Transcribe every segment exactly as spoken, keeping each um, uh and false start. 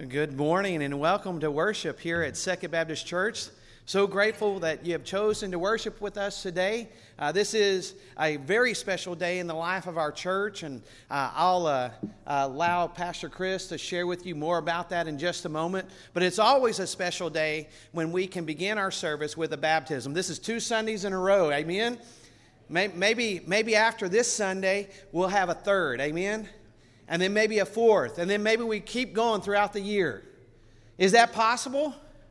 Good morning and welcome to worship here at Second Baptist Church. So grateful that you have chosen to worship with us today. Uh, this is a very special day in the life of our church, and uh, I'll uh, allow Pastor Chris to share with you more about that in just a moment. But it's always a special day when we can begin our service with a baptism. This is two Sundays in a row, amen? Maybe, maybe after this Sunday, we'll have a third, amen? And then maybe a fourth, and then maybe we keep going throughout the year. Is that possible?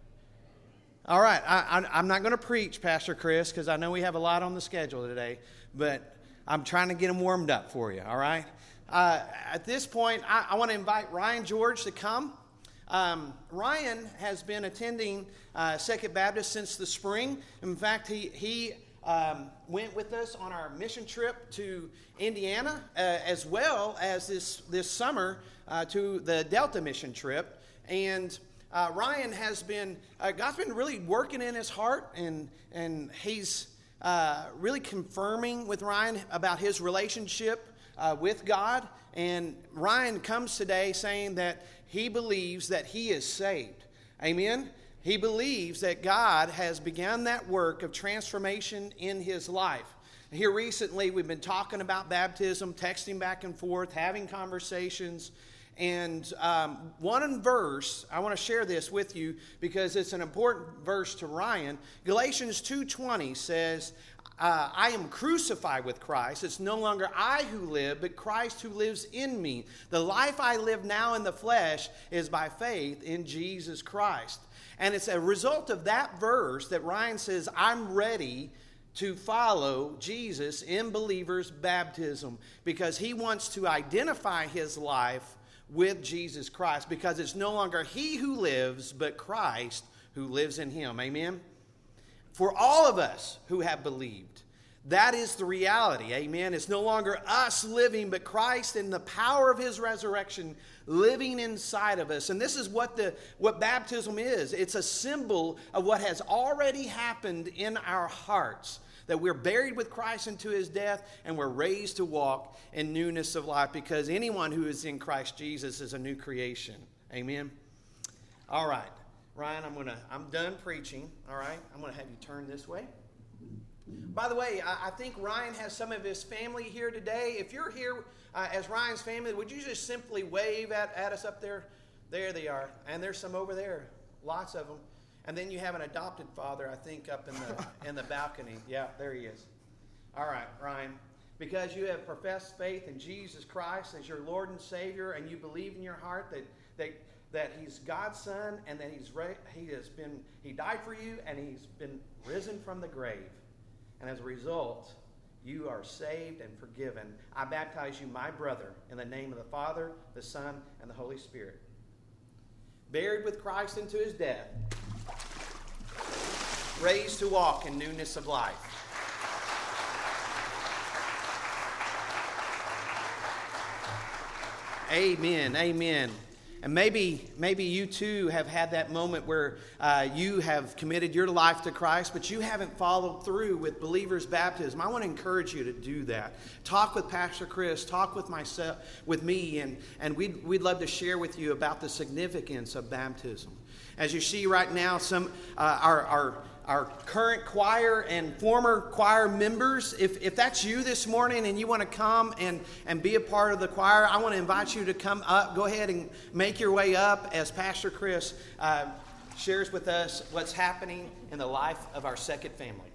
All right, I, I, I'm not going to preach, Pastor Chris, because I know we have a lot on the schedule today, but I'm trying to get them warmed up for you, all right? Uh, at this point, I, I want to invite Ryan George to come. Um, Ryan has been attending uh, Second Baptist since the spring. In fact, he... he Um, went with us on our mission trip to Indiana, uh, as well as this this summer uh, to the Delta mission trip. And uh, Ryan has been, uh, God's been really working in his heart, and and he's uh, really confirming with Ryan about his relationship uh, with God. And Ryan comes today saying that he believes that he is saved. Amen. He believes that God has begun that work of transformation in his life. Here recently, we've been talking about baptism, texting back and forth, having conversations. And um, one verse, I want to share this with you because it's an important verse to Ryan. Galatians two twenty says, uh, I am crucified with Christ. It's no longer I who live, but Christ who lives in me. The life I live now in the flesh is by faith in Jesus Christ. And it's a result of that verse that Ryan says, I'm ready to follow Jesus in believers' baptism, because he wants to identify his life with Jesus Christ, because it's no longer he who lives, but Christ who lives in him. Amen? For all of us who have believed, that is the reality. Amen? It's no longer us living, but Christ in the power of his resurrection living inside of us. And this is what the what baptism is. It's a symbol of what has already happened in our hearts, that we're buried with Christ into his death, and we're raised to walk in newness of life, because anyone who is in Christ Jesus is a new creation. Amen? All right. Ryan, I'm gonna I'm done preaching. All right? I'm going to have you turn this way. By the way, I, I think Ryan has some of his family here today. If you're here uh, as Ryan's family, would you just simply wave at, at us up there? There they are. And there's some over there. Lots of them. And then you have an adopted father, I think, up in the in the balcony. Yeah, there he is. All right, Ryan. Because you have professed faith in Jesus Christ as your Lord and Savior, and you believe in your heart that that that he's God's son, and that he's re- he has been he died for you, and he's been risen from the grave. And as a result, you are saved and forgiven. I baptize you, my brother, in the name of the Father, the Son, and the Holy Spirit. Buried with Christ into his death, raised to walk in newness of life. Amen, amen. And maybe maybe you too have had that moment where uh, you have committed your life to Christ, but you haven't followed through with believers' baptism. I want to encourage you to do that. Talk with Pastor Chris, talk with myself, with me, and, and we'd, we'd love to share with you about the significance of baptism. As you see right now, some uh, our, our our current choir and former choir members, if, if that's you this morning and you want to come and, and be a part of the choir, I want to invite you to come up. Go ahead and make your way up as Pastor Chris uh, shares with us what's happening in the life of our second family.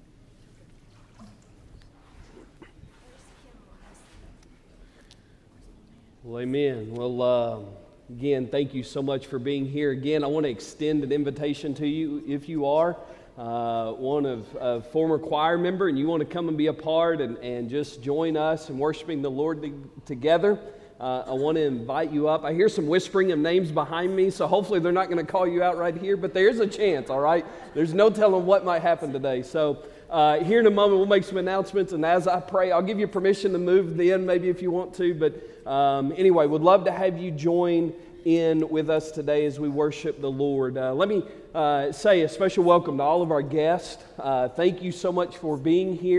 Well, amen. Well, uh, again, thank you so much for being here. Again, I want to extend an invitation to you if you are Uh, one of a former choir member and you want to come and be a part and, and just join us in worshiping the Lord to, together. Uh, I want to invite you up. I hear some whispering of names behind me, so hopefully they're not going to call you out right here, but there's a chance, all right? There's no telling what might happen today. So uh, here in a moment, we'll make some announcements, and as I pray, I'll give you permission to move then maybe if you want to, but um, anyway, would love to have you join in with us today as we worship the Lord. Uh, let me uh, say a special welcome to all of our guests. Uh, thank you so much for being here.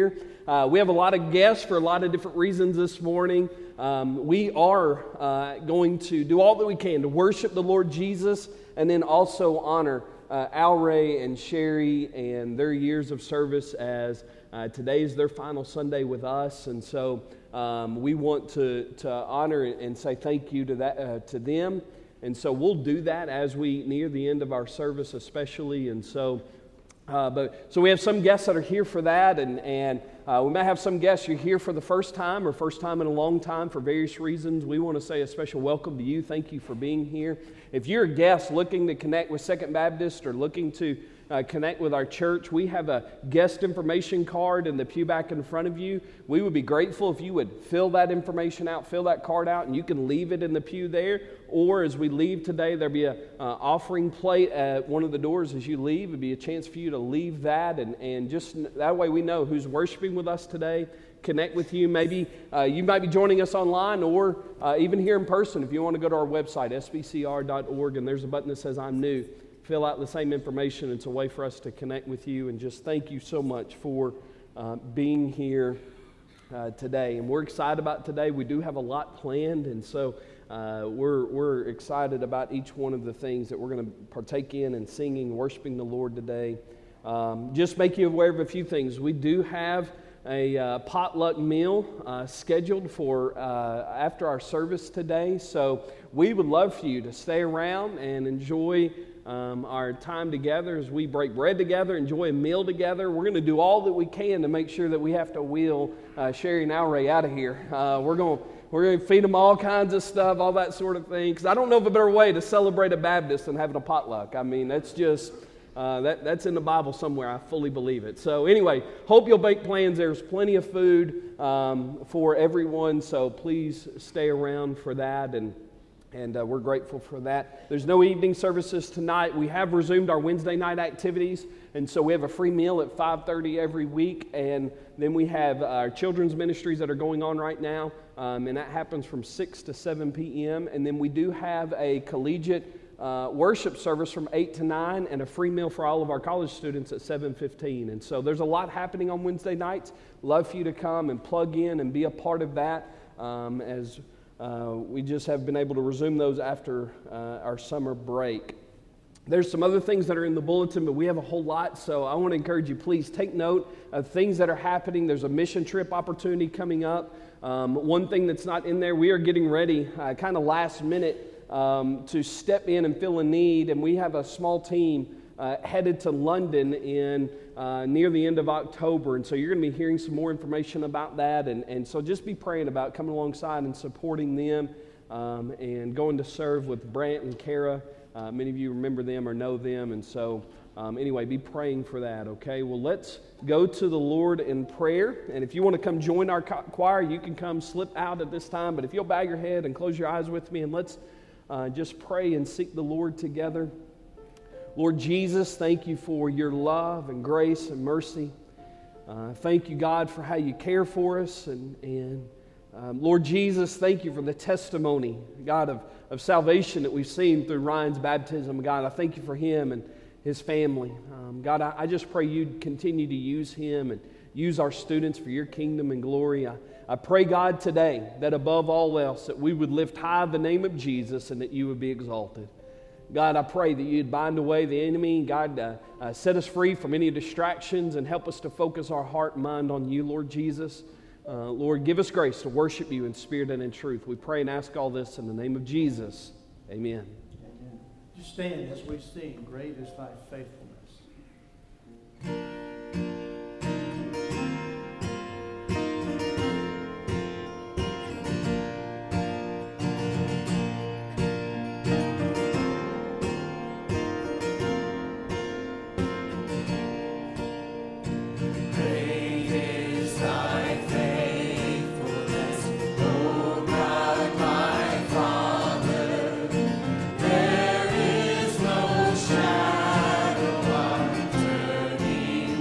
Uh, we have a lot of guests for a lot of different reasons this morning. Um, we are uh, going to do all that we can to worship the Lord Jesus and then also honor uh, Al Ray and Sherry and their years of service as uh, today is their final Sunday with us. And so um, we want to, to honor and say thank you to, that, uh, to them. And so we'll do that as we near the end of our service especially. And so Uh, but so we have some guests that are here for that, and and uh, we might have some guests you're here for the first time or first time in a long time for various reasons. We want to say a special welcome to you. Thank you for being here. If you're a guest looking to connect with Second Baptist or looking to uh, connect with our church, we have a guest information card in the pew back in front of you. We would be grateful if you would fill that information out, fill that card out, and you can leave it in the pew there. Or as we leave today, there'll be a uh, offering plate at one of the doors as you leave. It'd be a chance for you to leave that, and, and just that way we know who's worshiping with us today. Connect with you. Maybe uh, you might be joining us online or uh, even here in person. If you want to go to our website, s b c r dot org, and there's a button that says I'm new. Fill out the same information. It's a way for us to connect with you, and just thank you so much for uh, being here uh, today. And we're excited about today. We do have a lot planned, and so uh, we're we're excited about each one of the things that we're going to partake in and singing, worshiping the Lord today. Um, just make you aware of a few things. We do have a uh, potluck meal uh, scheduled for uh, after our service today, so we would love for you to stay around and enjoy Um, our time together as we break bread together, enjoy a meal together. We're going to do all that we can to make sure that we have to wheel uh, Sherry and Al Ray out of here. Uh, we're going we're going to feed them all kinds of stuff, all that sort of thing. Because I don't know of a better way to celebrate a Baptist than having a potluck. I mean, that's just uh, that that's in the Bible somewhere. I fully believe it. So anyway, hope you'll make plans. There's plenty of food um, for everyone. So please stay around for that, and. And uh, we're grateful for that. There's no evening services tonight. We have resumed our Wednesday night activities, and so we have a free meal at five thirty every week. And then we have our children's ministries that are going on right now, um, and that happens from six to seven p.m. And then we do have a collegiate uh, worship service from eight to nine, and a free meal for all of our college students at seven fifteen. And so there's a lot happening on Wednesday nights. Love for you to come and plug in and be a part of that um, as Uh, we just have been able to resume those after uh, our summer break. There's some other things that are in the bulletin, but we have a whole lot, so I want to encourage you, please take note of things that are happening. There's a mission trip opportunity coming up. Um, one thing that's not in there, we are getting ready uh, kind of last minute um, to step in and fill a need, and we have a small team uh, headed to London in Uh, near the end of October, and so you're going to be hearing some more information about that, and, and so just be praying about coming alongside and supporting them um, and going to serve with Brant and Kara. Uh, many of you remember them or know them, and so um, anyway, be praying for that, okay? Well, let's go to the Lord in prayer, and if you want to come join our choir, you can come slip out at this time, but if you'll bow your head and close your eyes with me, and let's uh, just pray and seek the Lord together. Lord Jesus, thank you for your love and grace and mercy. Uh, thank you, God, for how you care for us. And, and um, Lord Jesus, thank you for the testimony, God, of, of salvation that we've seen through Ryan's baptism. God, I thank you for him and his family. Um, God, I, I just pray you'd continue to use him and use our students for your kingdom and glory. I, I pray, God, today that above all else that we would lift high the name of Jesus and that you would be exalted. God, I pray that you'd bind away the enemy. God, uh, uh, set us free from any distractions and help us to focus our heart and mind on you, Lord Jesus. Uh, Lord, give us grace to worship you in spirit and in truth. We pray and ask all this in the name of Jesus. Amen. Amen. Just stand as we sing, Great is thy faithfulness. There is no shadow of turning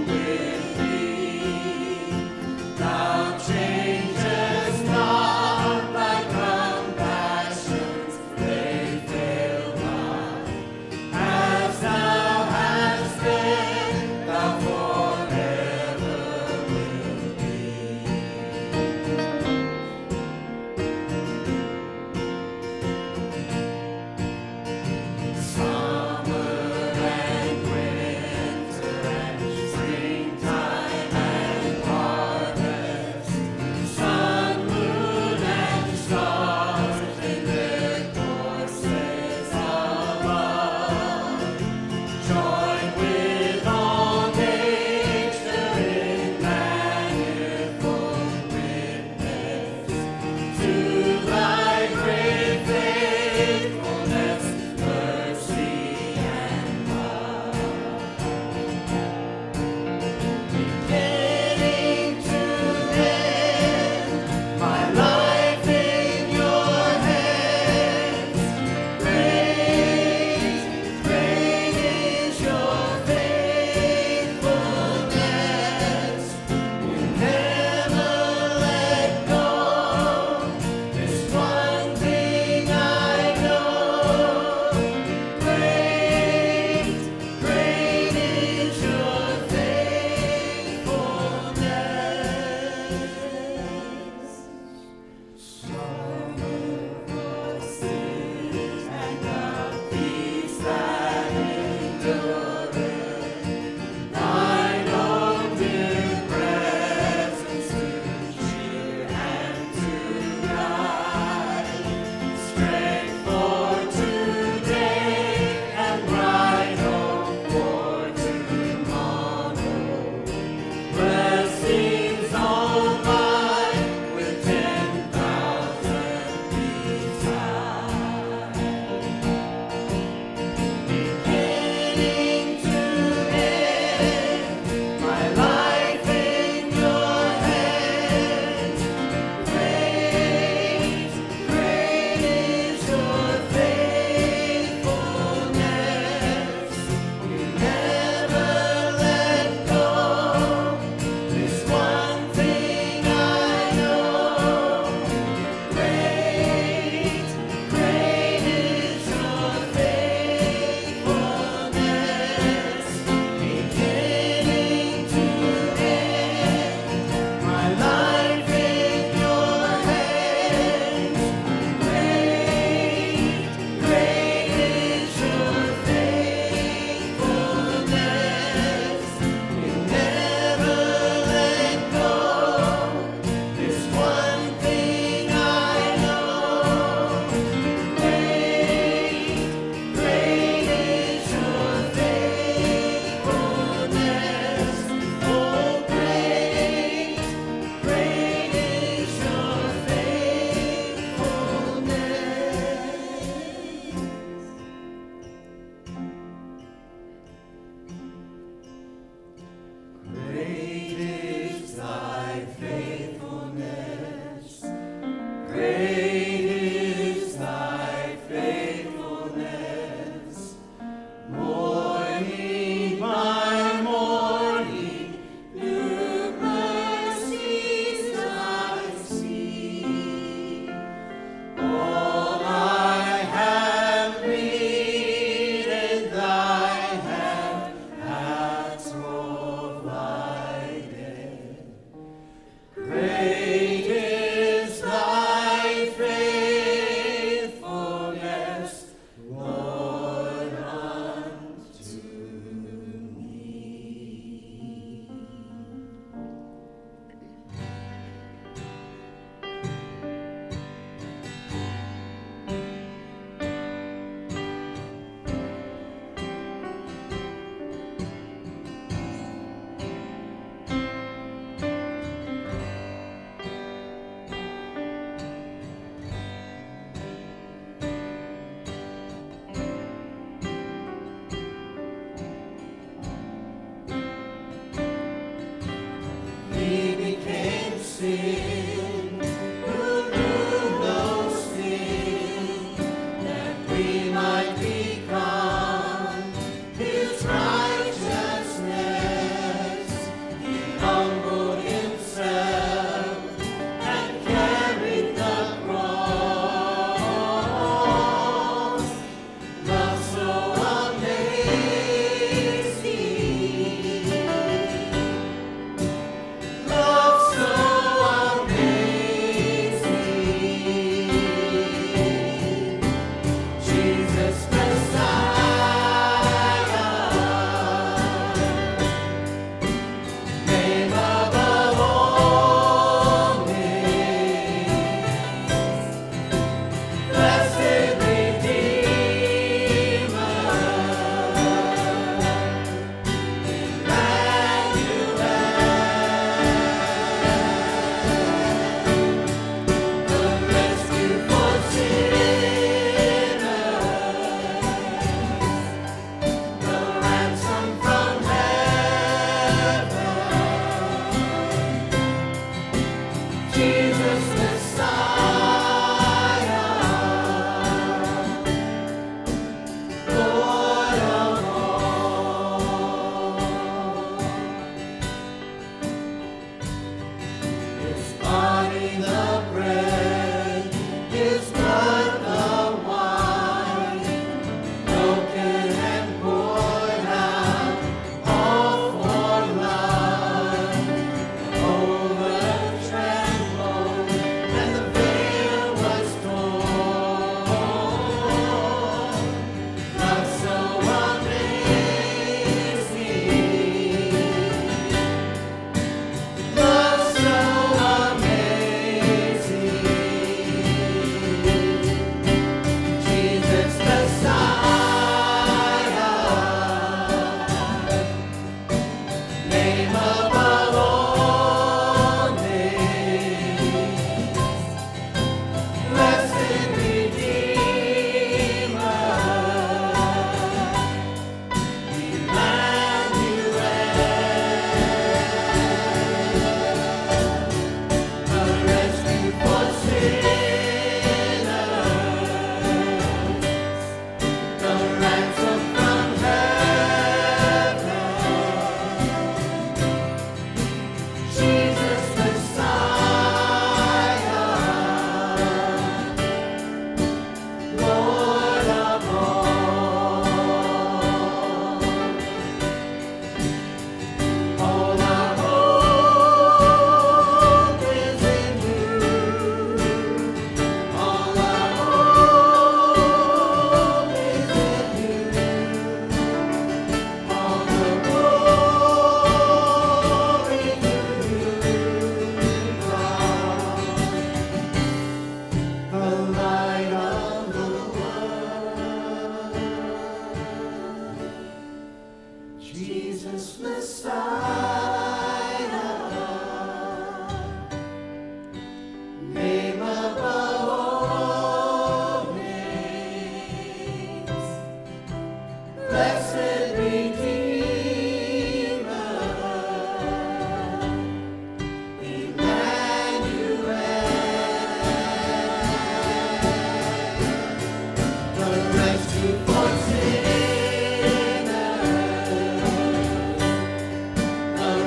The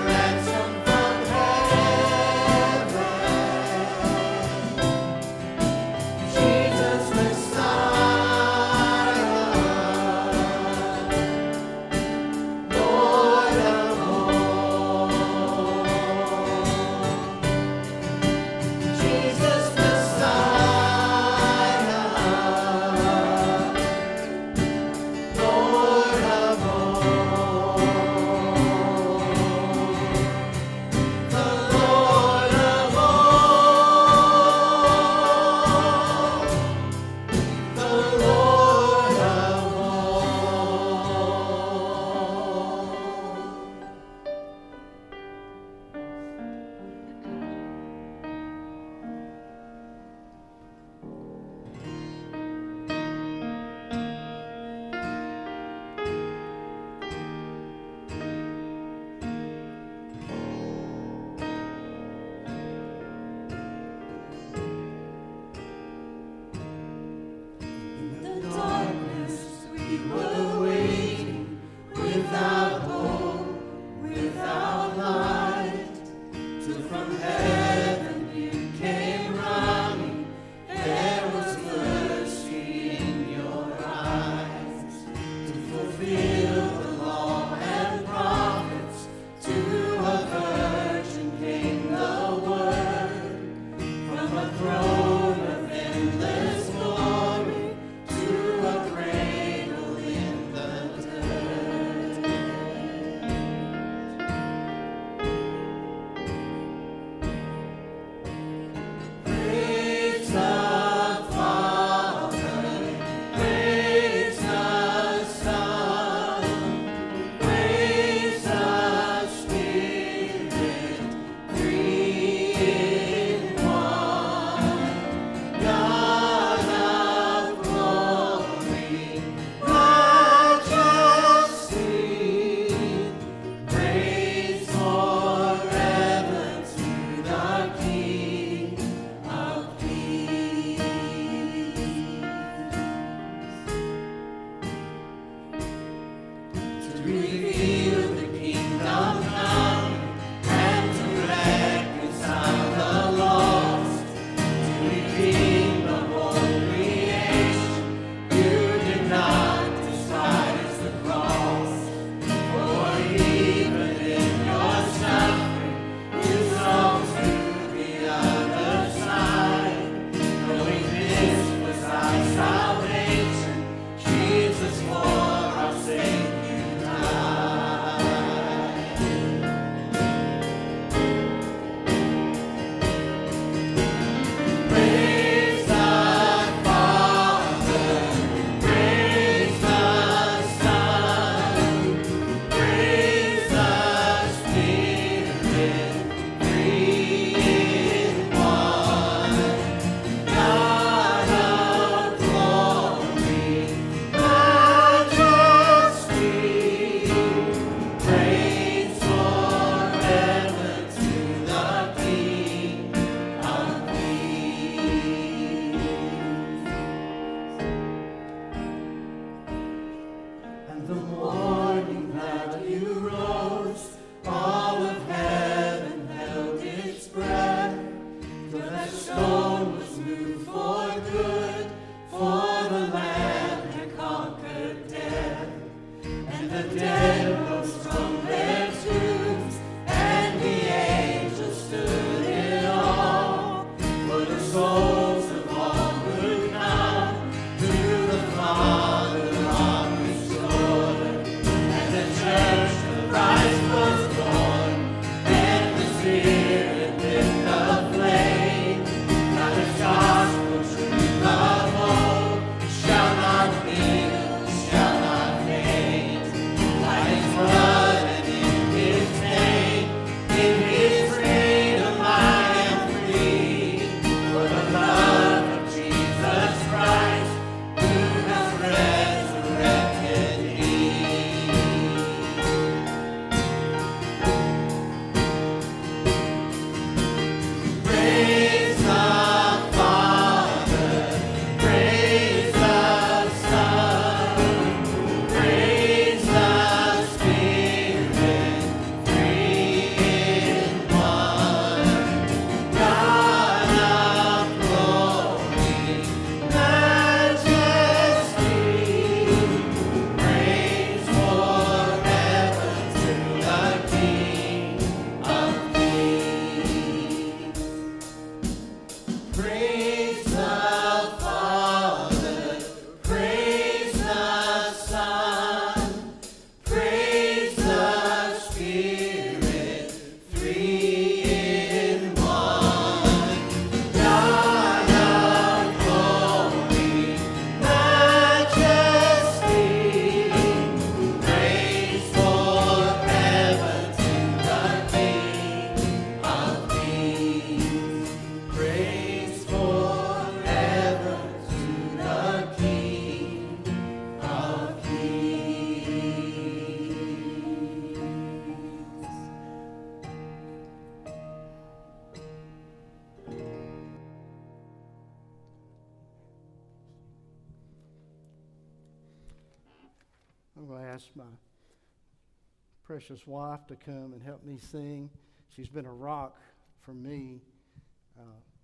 asked my precious wife to come and help me sing. She's been a rock for me. Uh,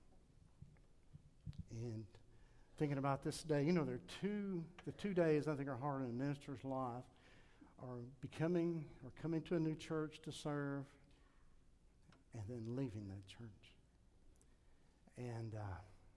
and thinking about this day, you know, there are two, the two days I think are hard in a minister's life are becoming or coming to a new church to serve and then leaving that church. And uh,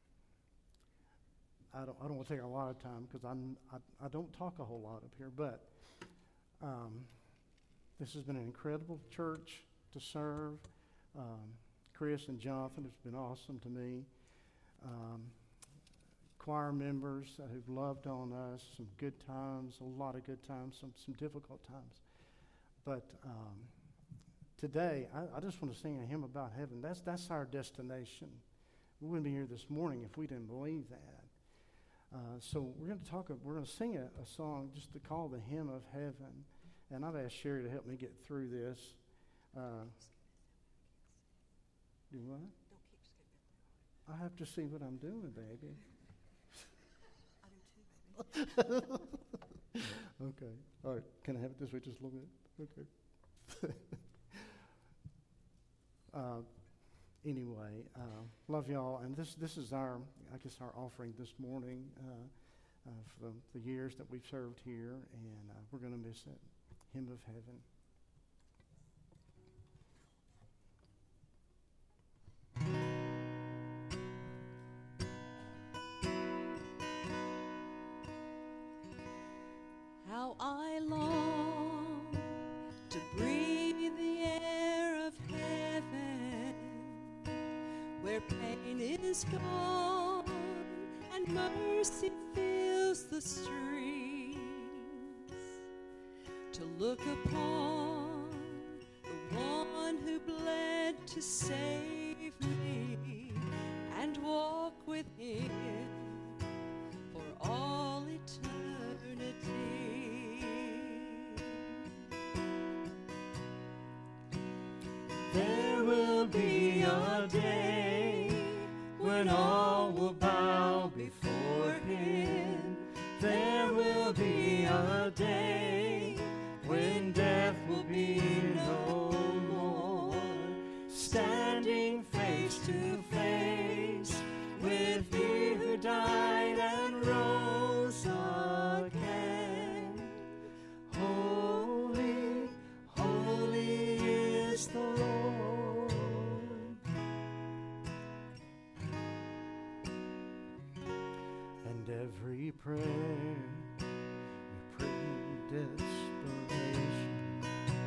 I don't I don't want to take a lot of time because I'm I, I don't talk a whole lot up here, but um, this has been an incredible church to serve. Um, Chris and Jonathan has been awesome to me. Um, choir members uh, who've loved on us, some good times, a lot of good times, some some difficult times. But um, today, I, I just want to sing a hymn about heaven. That's that's our destination. We wouldn't be here this morning if we didn't believe that. Uh, so we're going to talk. We're going to sing a, a song just to call the hymn of heaven. And I've asked Sherry to help me get through this. Uh, do what? Don't keep skipping. I have to see what I'm doing, baby. I do too, baby. Okay. All right. Can I have it this way just a little bit? Okay. uh, anyway, uh, love y'all. And this this is our, I guess, our offering this morning uh, uh, for the, the years that we've served here. And uh, we're going to miss it. Hymn of Heaven. How I long to breathe the air of heaven, where pain is gone and mercy fills the streets, to look upon the one who bled to save me and walk with him for all eternity. There will be a day when all will bow before him. There will be a day when death will be no more. Standing face to face with he who died and rose again. Holy, holy is the Lord. And every prayer we pray in desperation,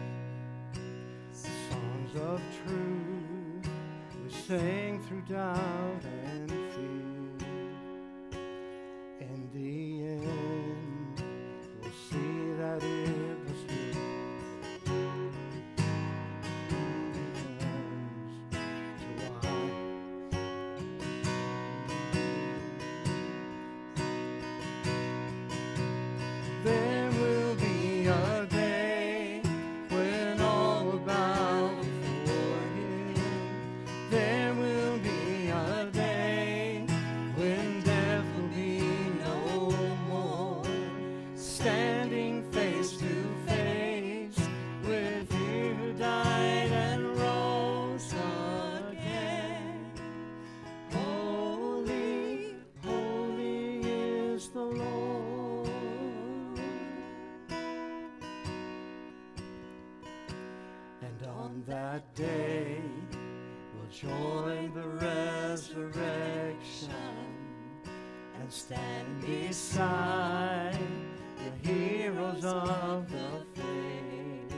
songs of truth we sing through doubt and fear. In the end, we'll see that it was you. There will be a day when all will bow before him. There will be a day when death will be no more. Standing face to face with he who died and rose again. Holy, holy is the Lord. And on that day, we'll join the resurrection and stand beside the heroes of the faith.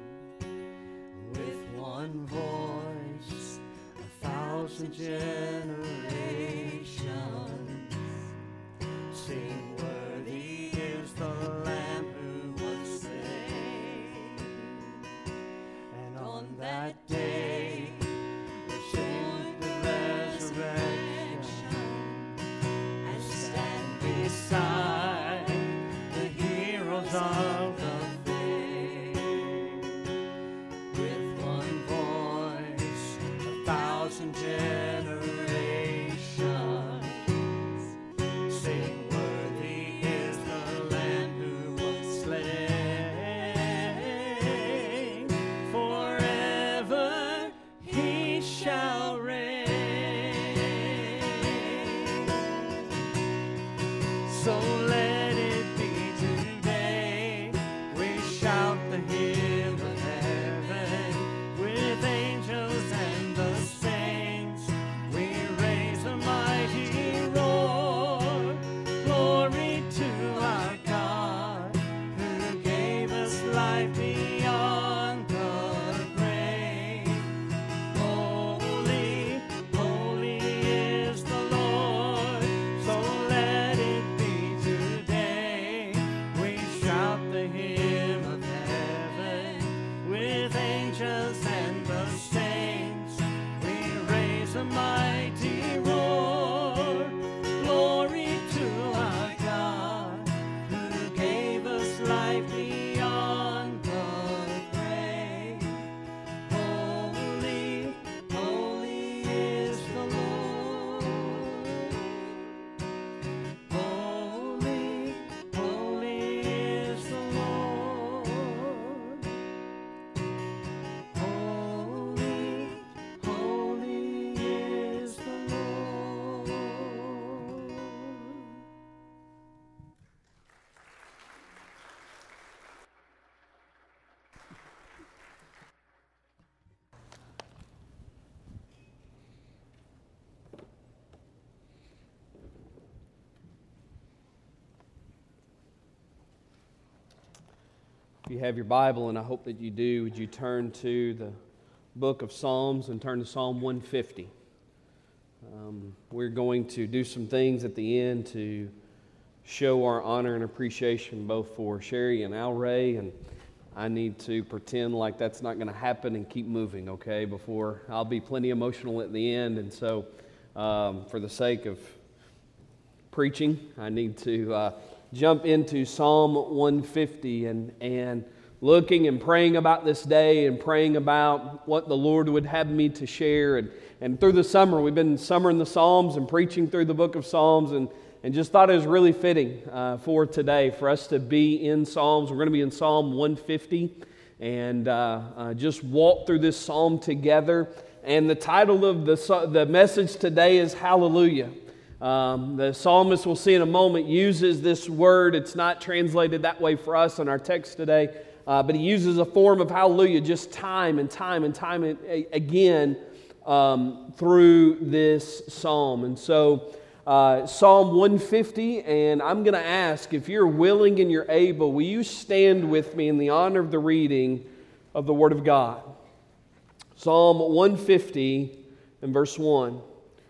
With one voice, a thousand generations sing, worthy is the Lamb who was slain. And on that day, we'll sing the resurrection and stand beside the heroes of the faith. With one voice, a thousand generations sing, worthy is the Lamb who was slain. angels and the saints, we raise a mighty roar. Glory to our God, who gave us life beyond the grave. Holy, holy is the Lord. Holy, holy is the Lord. Holy, holy is the Lord. If you have your Bible, and I hope that you do, would you turn to the book of Psalms and turn to Psalm one fifty. Um, we're going to do some things at the end to show our honor and appreciation both for Sherry and Al Ray, and I need to pretend like that's not going to happen and keep moving, okay, before I'll be plenty emotional at the end. And so um, for the sake of preaching, I need to uh, jump into Psalm one fifty and, and looking and praying about this day and praying about what the Lord would have me to share. And, and through the summer, we've been summering the Psalms and preaching through the book of Psalms, and, and just thought it was really fitting uh, for today for us to be in Psalms. We're going to be in Psalm one fifty and uh, uh, just walk through this psalm together. And the title of the, the message today is Hallelujah. Um, the psalmist, we'll see in a moment, uses this word. It's not translated that way for us in our text today, uh, but he uses a form of hallelujah just time and time and time and, again um, through this psalm. And so uh, Psalm one fifty, and I'm going to ask, if you're willing and you're able, will you stand with me in the honor of the reading of the Word of God? Psalm one fifty and verse one.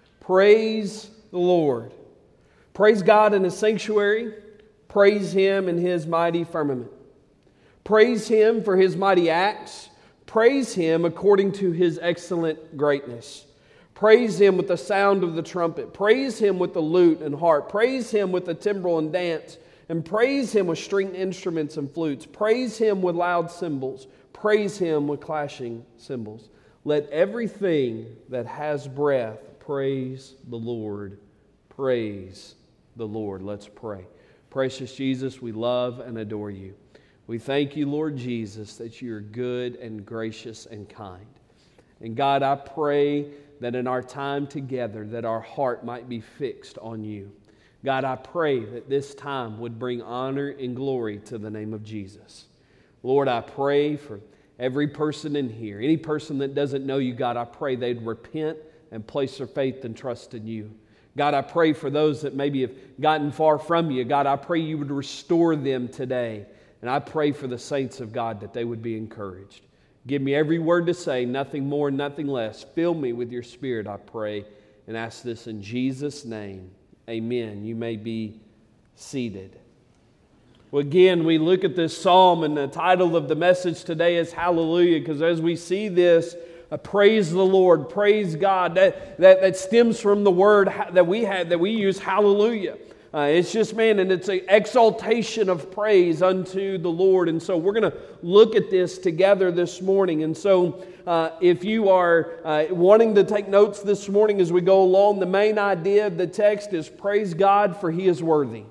Praise the Lord. Praise God in His sanctuary. Praise Him in His mighty firmament. Praise Him for His mighty acts. Praise Him according to His excellent greatness. Praise Him with the sound of the trumpet. Praise Him with the lute and harp. Praise Him with the timbrel and dance. And praise Him with stringed instruments and flutes. Praise Him with loud cymbals. Praise Him with clashing cymbals. Let everything that has breath praise the Lord. Praise the Lord. Let's pray. Precious Jesus, we love and adore You. We thank You, Lord Jesus, that You are good and gracious and kind. And God, I pray that in our time together, that our heart might be fixed on You. God, I pray that this time would bring honor and glory to the name of Jesus. Lord, I pray for every person in here, any person that doesn't know You, God, I pray they'd repent and place their faith and trust in You. God, I pray for those that maybe have gotten far from You. God, I pray You would restore them today. And I pray for the saints of God that they would be encouraged. Give me every word to say, nothing more, nothing less. Fill me with Your Spirit, I pray, and ask this in Jesus' name. Amen. You may be seated. Well, again, we look at this psalm, and the title of the message today is Hallelujah, because as we see this, uh, praise the Lord, praise God, that, that, that stems from the word that we had, that we use, hallelujah. Uh, it's just, man, and it's an exaltation of praise unto the Lord. And so we're going to look at this together this morning. And so uh, if you are uh, wanting to take notes this morning as we go along, the main idea of the text is praise God, for He is worthy.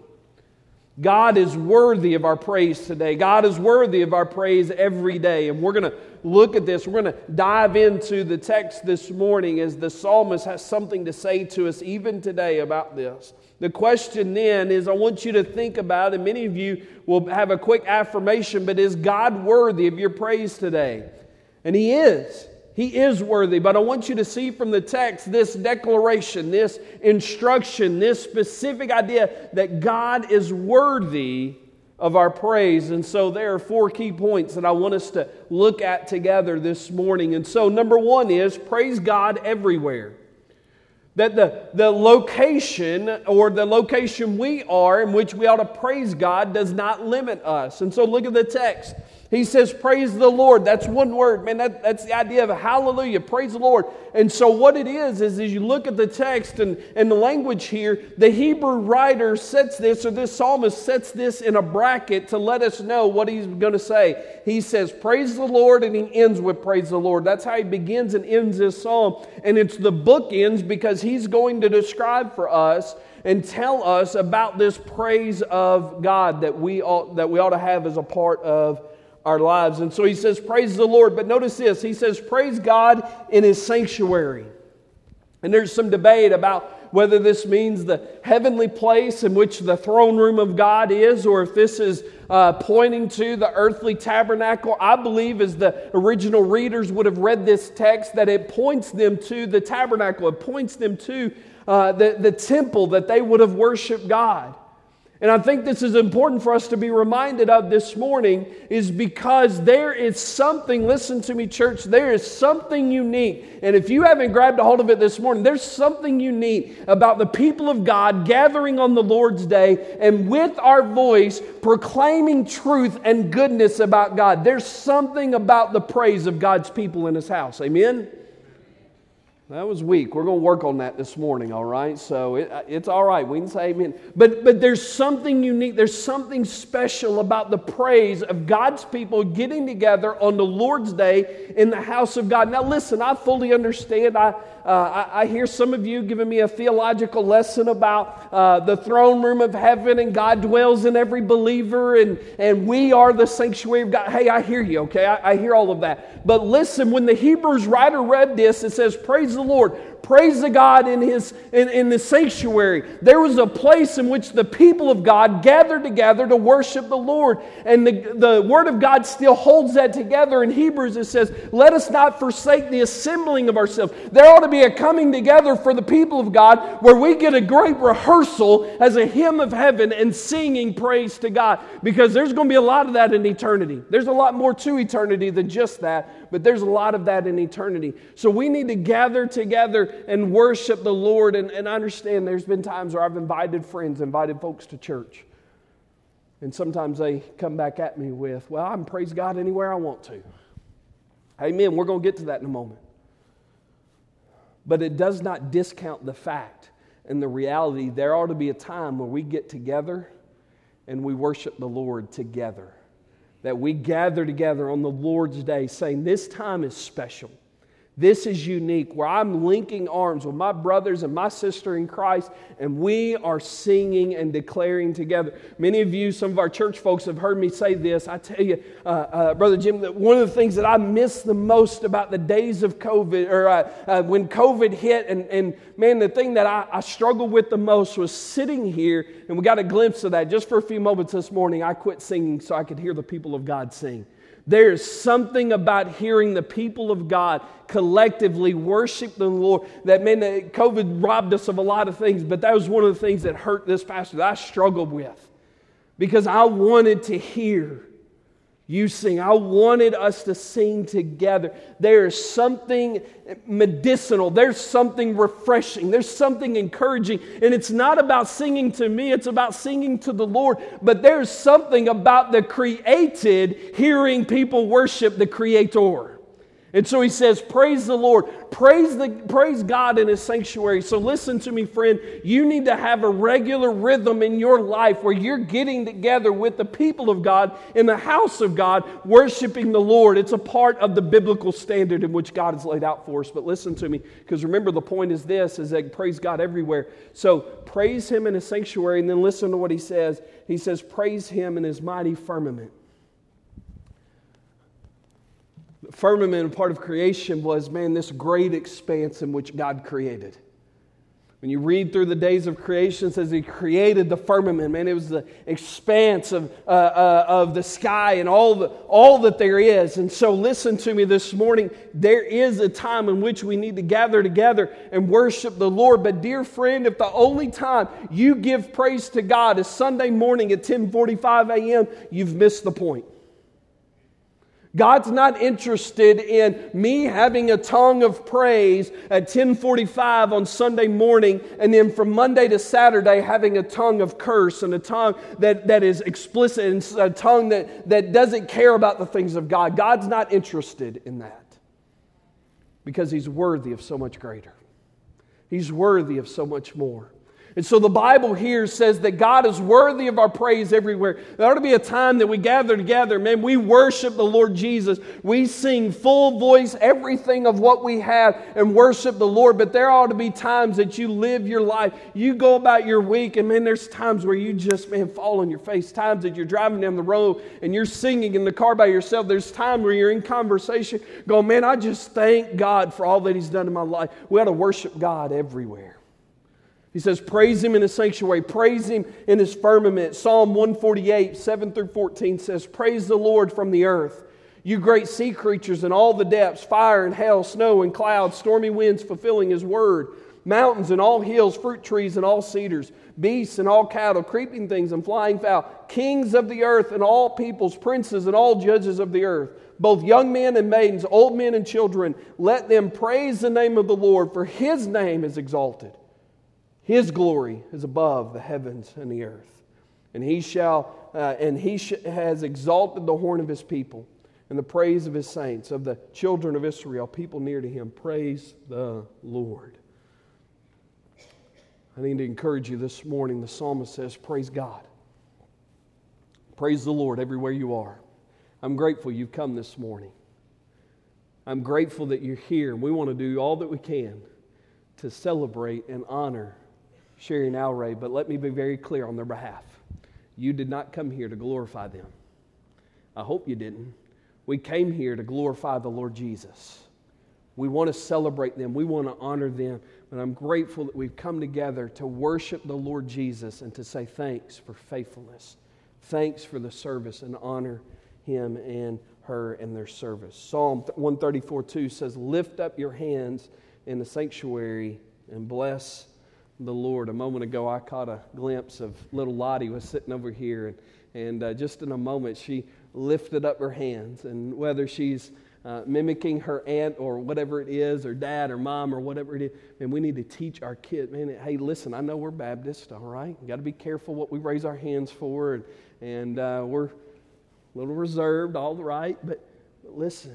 God is worthy of our praise today. God is worthy of our praise every day. And we're going to look at this. We're going to dive into the text this morning as the psalmist has something to say to us even today about this. The question then is, I want you to think about, and many of you will have a quick affirmation, but is God worthy of your praise today? And He is. He is worthy, but I want you to see from the text this declaration, this instruction, this specific idea that God is worthy of our praise. And so there are four key points that I want us to look at together this morning. And so number one is praise God everywhere. That the, the location or the location we are in which we ought to praise God does not limit us. And so look at the text. He says, praise the Lord. That's one word, man. That, that's the idea of hallelujah. Praise the Lord. And so what it is, is as you look at the text and, and the language here, the Hebrew writer sets this, or this psalmist sets this in a bracket to let us know what he's going to say. He says, praise the Lord, and he ends with praise the Lord. That's how he begins and ends this psalm. And it's the bookends because he's going to describe for us and tell us about this praise of God that we ought, that we ought to have as a part of our lives. And so he says, praise the Lord. But notice this, he says, praise God in His sanctuary. And there's some debate about whether this means the heavenly place in which the throne room of God is, or if this is uh, pointing to the earthly tabernacle. I believe, as the original readers would have read this text, that it points them to the tabernacle. It points them to uh, the, the temple that they would have worshiped God. And I think this is important for us to be reminded of this morning, is because there is something, listen to me, church, there is something unique. And if you haven't grabbed a hold of it this morning, there's something unique about the people of God gathering on the Lord's Day and with our voice proclaiming truth and goodness about God. There's something about the praise of God's people in His house. Amen? That was weak. We're going to work on that this morning, all right? So it, it's all right. We can say amen. But, but there's something unique. There's something special about the praise of God's people getting together on the Lord's Day in the house of God. Now listen, I fully understand. I, uh, I, I hear some of you giving me a theological lesson about uh, the throne room of heaven and God dwells in every believer and, and we are the sanctuary of God. Hey, I hear you, okay? I, I hear all of that. But listen, when the Hebrews writer read this, it says, praise the Lord. Praise the God in His in, in the sanctuary. There was a place in which the people of God gathered together to worship the Lord. And the, the Word of God still holds that together. In Hebrews it says, let us not forsake the assembling of ourselves. There ought to be a coming together for the people of God where we get a great rehearsal as a hymn of heaven and singing praise to God. Because there's going to be a lot of that in eternity. There's a lot more to eternity than just that. But there's a lot of that in eternity. So we need to gather together and worship the Lord. And, and I understand there's been times where I've invited friends, invited folks to church. And sometimes they come back at me with, well, I can praise God anywhere I want to. Amen. We're going to get to that in a moment. But it does not discount the fact and the reality there ought to be a time where we get together and we worship the Lord together. That we gather together on the Lord's Day saying this time is special. This is unique, where I'm linking arms with my brothers and my sister in Christ, and we are singing and declaring together. Many of you, some of our church folks have heard me say this. I tell you, uh, uh, Brother Jim, that one of the things that I miss the most about the days of COVID, or uh, uh, when COVID hit, and, and man, the thing that I, I struggled with the most was sitting here, and we got a glimpse of that just for a few moments this morning. I quit singing so I could hear the people of God sing. There's something about hearing the people of God collectively worship the Lord that, man, COVID robbed us of a lot of things, but that was one of the things that hurt this pastor that I struggled with, because I wanted to hear you sing. I wanted us to sing together. There's something medicinal. There's something refreshing. There's something encouraging. And it's not about singing to me. It's about singing to the Lord. But there's something about the created hearing people worship the Creator. And so he says, praise the Lord. Praise the praise God in His sanctuary. So listen to me, friend. You need to have a regular rhythm in your life where you're getting together with the people of God in the house of God, worshiping the Lord. It's a part of the biblical standard in which God has laid out for us. But listen to me, because remember, the point is this, is that praise God everywhere. So praise Him in His sanctuary, and then listen to what he says. He says, praise Him in His mighty firmament. Firmament, part of creation, was, man, this great expanse in which God created. When you read through the days of creation, it says He created the firmament. Man, it was the expanse of uh, uh, of the sky and all the all that there is. And so, listen to me this morning. There is a time in which we need to gather together and worship the Lord. But, dear friend, if the only time you give praise to God is Sunday morning at ten forty-five a.m., you've missed the point. God's not interested in me having a tongue of praise at ten forty-five on Sunday morning, and then from Monday to Saturday having a tongue of curse and a tongue that, that is explicit and a tongue that, that doesn't care about the things of God. God's not interested in that because He's worthy of so much greater. He's worthy of so much more. And so the Bible here says that God is worthy of our praise everywhere. There ought to be a time that we gather together, man, we worship the Lord Jesus. We sing full voice everything of what we have and worship the Lord. But there ought to be times that you live your life. You go about your week, and man, there's times where you just, man, fall on your face. Times that you're driving down the road and you're singing in the car by yourself. There's times where you're in conversation going, man, I just thank God for all that He's done in my life. We ought to worship God everywhere. He says, praise Him in His sanctuary. Praise Him in His firmament. Psalm one forty-eight, seven through fourteen says, praise the Lord from the earth, you great sea creatures in all the depths, fire and hail, snow and clouds, stormy winds fulfilling His word, mountains and all hills, fruit trees and all cedars, beasts and all cattle, creeping things and flying fowl, kings of the earth and all peoples, princes and all judges of the earth, both young men and maidens, old men and children, let them praise the name of the Lord, for His name is exalted. His glory is above the heavens and the earth. And He shall, uh, and He sh- has exalted the horn of His people and the praise of His saints, of the children of Israel, people near to Him. Praise the Lord. I need to encourage you this morning. The psalmist says, praise God. Praise the Lord everywhere you are. I'm grateful you've come this morning. I'm grateful that you're here, and we want to do all that we can to celebrate and honor Sherry and Al Ray, but let me be very clear on their behalf. You did not come here to glorify them. I hope you didn't. We came here to glorify the Lord Jesus. We want to celebrate them. We want to honor them. But I'm grateful that we've come together to worship the Lord Jesus and to say thanks for faithfulness. Thanks for the service, and honor Him and her and their service. Psalm one thirty-four two says, lift up your hands in the sanctuary and bless the Lord. A moment ago, I caught a glimpse of little Lottie was sitting over here, and, and uh, just in a moment, she lifted up her hands. And whether she's uh, mimicking her aunt or whatever it is, or dad or mom or whatever it is, man, we need to teach our kids. Man, hey, listen, I know we're Baptist, all right? We've got to be careful what we raise our hands for, and, and uh, we're a little reserved, all right, but, but listen,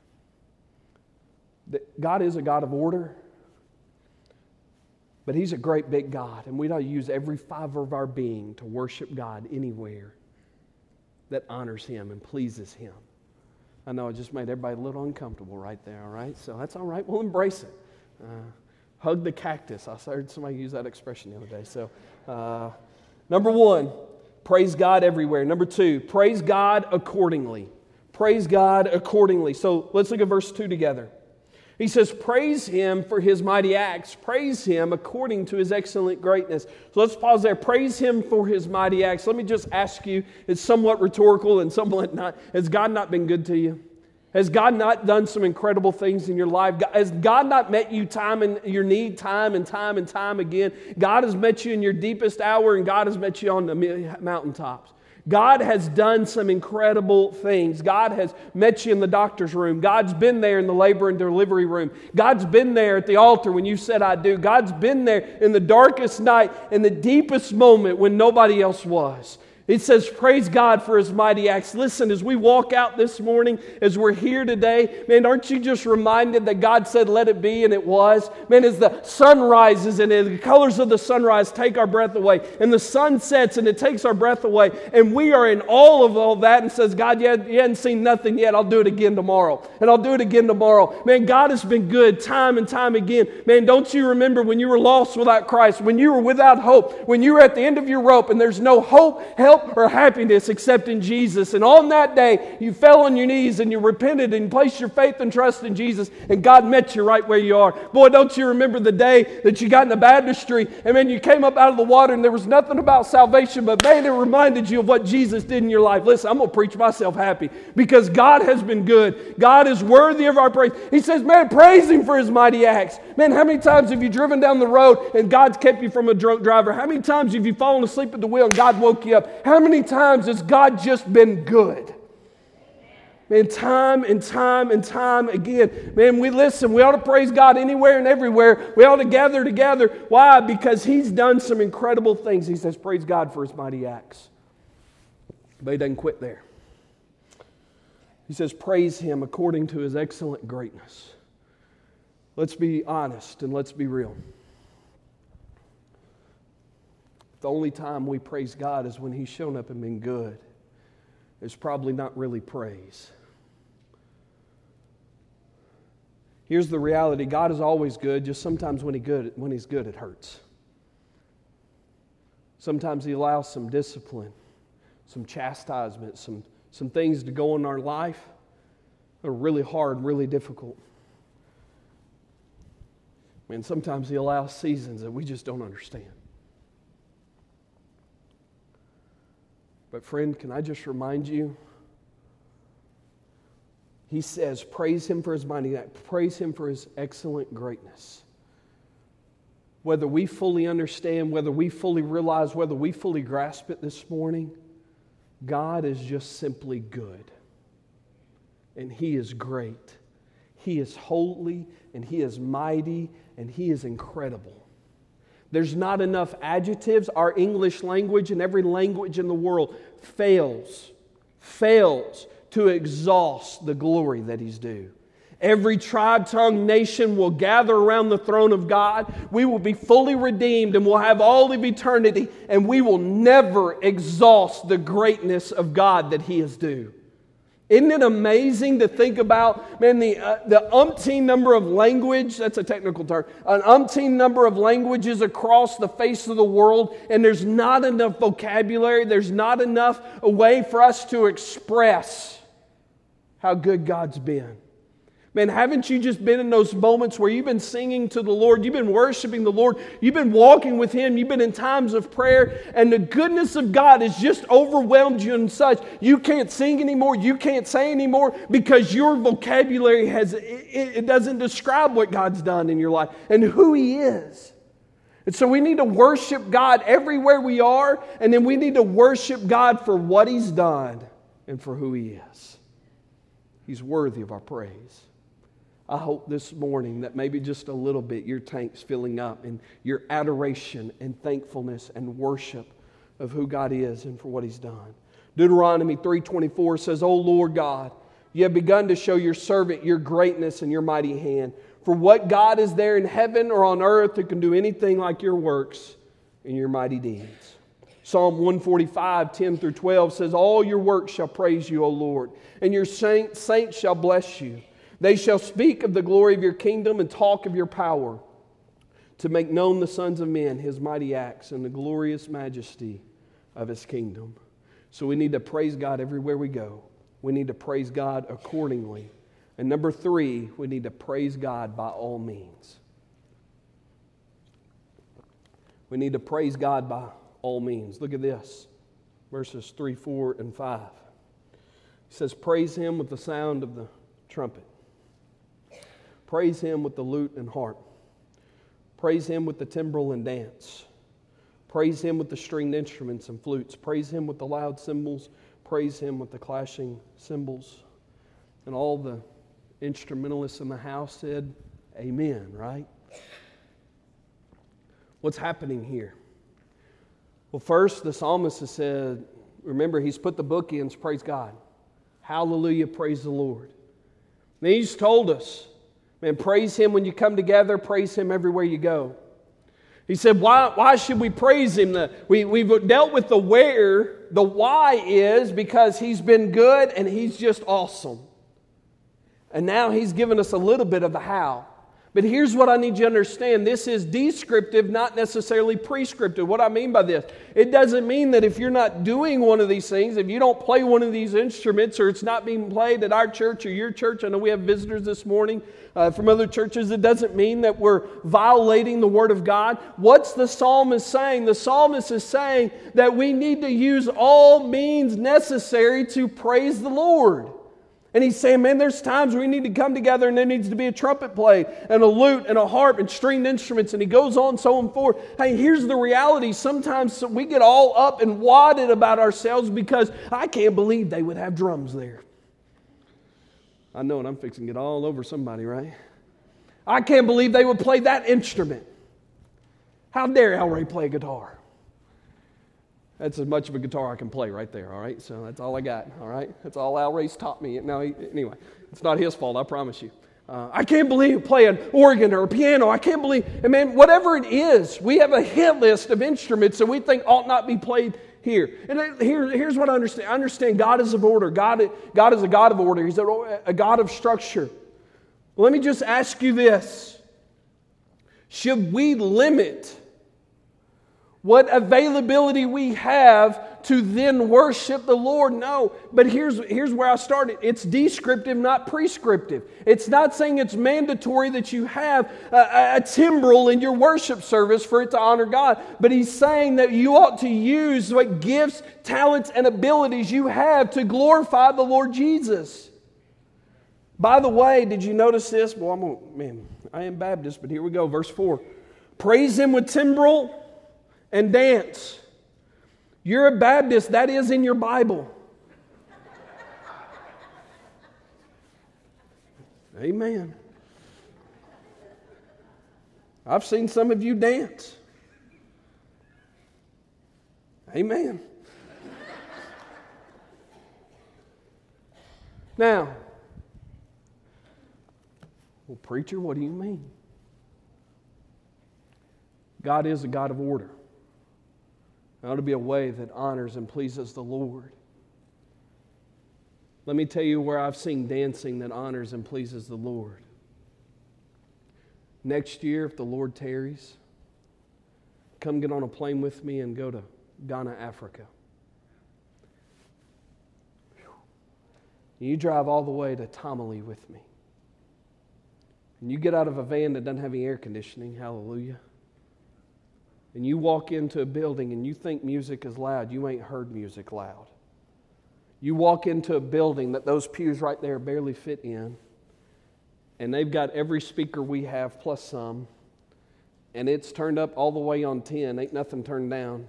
God is a God of order. But He's a great big God, and we ought to use every fiber of our being to worship God anywhere that honors Him and pleases Him. I know I just made everybody a little uncomfortable right there, all right? So that's all right. We'll embrace it. Uh, hug the cactus. I heard somebody use that expression the other day. So, uh, number one, praise God everywhere. Number two, praise God accordingly. Praise God accordingly. So let's look at verse two together. He says, praise Him for His mighty acts. Praise Him according to His excellent greatness. So let's pause there. Praise Him for His mighty acts. Let me just ask you, it's somewhat rhetorical and somewhat not. Has God not been good to you? Has God not done some incredible things in your life? Has God not met you time and your need time and time and time again? God has met you in your deepest hour, and God has met you on the mountaintops. God has done some incredible things. God has met you in the doctor's room. God's been there in the labor and delivery room. God's been there at the altar when you said, I do. God's been there in the darkest night, in the deepest moment when nobody else was. It says, praise God for His mighty acts. Listen, as we walk out this morning, as we're here today, man, aren't you just reminded that God said, let it be, and it was? Man, as the sun rises and the colors of the sunrise take our breath away, and the sun sets and it takes our breath away, and we are in all of all that and says, God, you hadn't seen nothing yet. I'll do it again tomorrow, and I'll do it again tomorrow. Man, God has been good time and time again. Man, don't you remember when you were lost without Christ, when you were without hope, when you were at the end of your rope and there's no hope, help, or happiness except in Jesus. And on that day, you fell on your knees and you repented and placed your faith and trust in Jesus, and God met you right where you are. Boy, don't you remember the day that you got in the baptistry, and man, you came up out of the water and there was nothing about salvation, but man, it reminded you of what Jesus did in your life. Listen, I'm going to preach myself happy because God has been good. God is worthy of our praise. He says, man, praise Him for His mighty acts. Man, how many times have you driven down the road and God's kept you from a drunk driver? How many times have you fallen asleep at the wheel and God woke you up? How many times has God just been good? Man, time and time and time again. Man, we listen. We ought to praise God anywhere and everywhere. We ought to gather together. Why? Because He's done some incredible things. He says, praise God for His mighty acts. But He doesn't quit there. He says, praise Him according to His excellent greatness. Let's be honest and let's be real. The only time we praise God is when He's shown up and been good. It's probably not really praise. Here's the reality. God is always good, just sometimes when, he good, when He's good, it hurts. Sometimes He allows some discipline, some chastisement, some, some things to go in our life that are really hard, really difficult. And sometimes He allows seasons that we just don't understand. But friend, can I just remind you? He says, praise Him for His mighty act. Praise Him for His excellent greatness. Whether we fully understand, whether we fully realize, whether we fully grasp it this morning, God is just simply good. And He is great. He is holy, and He is mighty, and He is incredible. There's not enough adjectives. Our English language and every language in the world fails, fails to exhaust the glory that He's due. Every tribe, tongue, nation will gather around the throne of God. We will be fully redeemed and we'll have all of eternity, and we will never exhaust the greatness of God that He is due. Isn't it amazing to think about, man, the, uh, the umpteen number of language, that's a technical term, an umpteen number of languages across the face of the world, and there's not enough vocabulary, there's not enough a way for us to express how good God's been. Man, haven't you just been in those moments where you've been singing to the Lord, you've been worshiping the Lord, you've been walking with Him, you've been in times of prayer, and the goodness of God has just overwhelmed you and such. You can't sing anymore, you can't say anymore because your vocabulary has, it, it doesn't describe what God's done in your life and who He is. And so we need to worship God everywhere we are, and then we need to worship God for what He's done and for who He is. He's worthy of our praise. I hope this morning that maybe just a little bit your tank's filling up in your adoration and thankfulness and worship of who God is and for what He's done. Deuteronomy three twenty-four says, O Lord God, you have begun to show your servant your greatness and your mighty hand. For what God is there in heaven or on earth who can do anything like your works and your mighty deeds? Psalm one forty-five, ten through twelve says, all your works shall praise you, O Lord, and your saints, saints shall bless you. They shall speak of the glory of your kingdom and talk of your power, to make known the sons of men His mighty acts and the glorious majesty of His kingdom. So we need to praise God everywhere we go. We need to praise God accordingly. And number three, we need to praise God by all means. We need to praise God by all means. Look at this, verses three, four, and five. It says, praise Him with the sound of the trumpet. Praise Him with the lute and harp. Praise Him with the timbrel and dance. Praise Him with the stringed instruments and flutes. Praise Him with the loud cymbals. Praise Him with the clashing cymbals. And all the instrumentalists in the house said, amen, right? What's happening here? Well, first, the psalmist has said, remember, he's put the bookends, praise God. Hallelujah, praise the Lord. Then he's told us, man, praise Him when you come together, praise Him everywhere you go. He said, why, why should we praise Him? The, we, we've dealt with the where. The why is because He's been good and He's just awesome. And now He's given us a little bit of the how. But here's what I need you to understand. This is descriptive, not necessarily prescriptive. What I mean by this, it doesn't mean that if you're not doing one of these things, if you don't play one of these instruments or it's not being played at our church or your church, I know we have visitors this morning uh, from other churches, it doesn't mean that we're violating the Word of God. What's the psalmist saying? The psalmist is saying that we need to use all means necessary to praise the Lord. And he's saying, man, there's times we need to come together and there needs to be a trumpet played and a lute and a harp and stringed instruments. And he goes on so on forth. Hey, here's the reality. Sometimes we get all up and wadded about ourselves because I can't believe they would have drums there. I know, and I'm fixing to get all over somebody, right? I can't believe they would play that instrument. How dare El Rey play guitar? That's as much of a guitar I can play right there, all right? So that's all I got, all right? That's all Al Ray's taught me. Now, he, anyway, it's not his fault, I promise you. Uh, I can't believe play an organ or a piano. I can't believe, and man, whatever it is, we have a hit list of instruments that we think ought not be played here. And here, here's what I understand. I understand God is of order. God, God is a God of order. He's a, a God of structure. Let me just ask you this. Should we limit what availability we have to then worship the Lord? No. But here's, here's where I started. It's descriptive, not prescriptive. It's not saying it's mandatory that you have a, a timbrel in your worship service for it to honor God. But He's saying that you ought to use what gifts, talents, and abilities you have to glorify the Lord Jesus. By the way, did you notice this? Well, I'm gonna, man, I am Baptist, but here we go. Verse four. Praise Him with timbrel and dance. You're a Baptist, that is in your Bible. Amen. I've seen some of you dance. Amen. Now, well, preacher, what do you mean? God is a God of order. There ought to be a way that honors and pleases the Lord. Let me tell you where I've seen dancing that honors and pleases the Lord. Next year, if the Lord tarries, come get on a plane with me and go to Ghana, Africa. You drive all the way to Tamale with me. And you get out of a van that doesn't have any air conditioning, hallelujah. And you walk into a building and you think music is loud. You ain't heard music loud. You walk into a building that those pews right there barely fit in, and they've got every speaker we have plus some, and it's turned up all the way on ten. Ain't nothing turned down.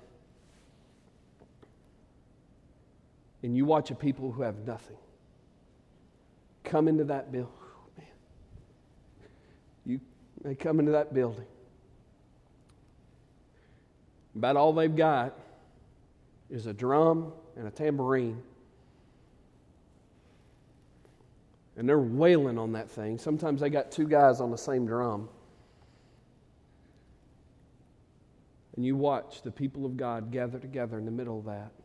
And you watch a people who have nothing come into that building. Oh, man. You, they come into that building. About all they've got is a drum and a tambourine. And they're wailing on that thing. Sometimes they got two guys on the same drum. And you watch the people of God gather together in the middle of that.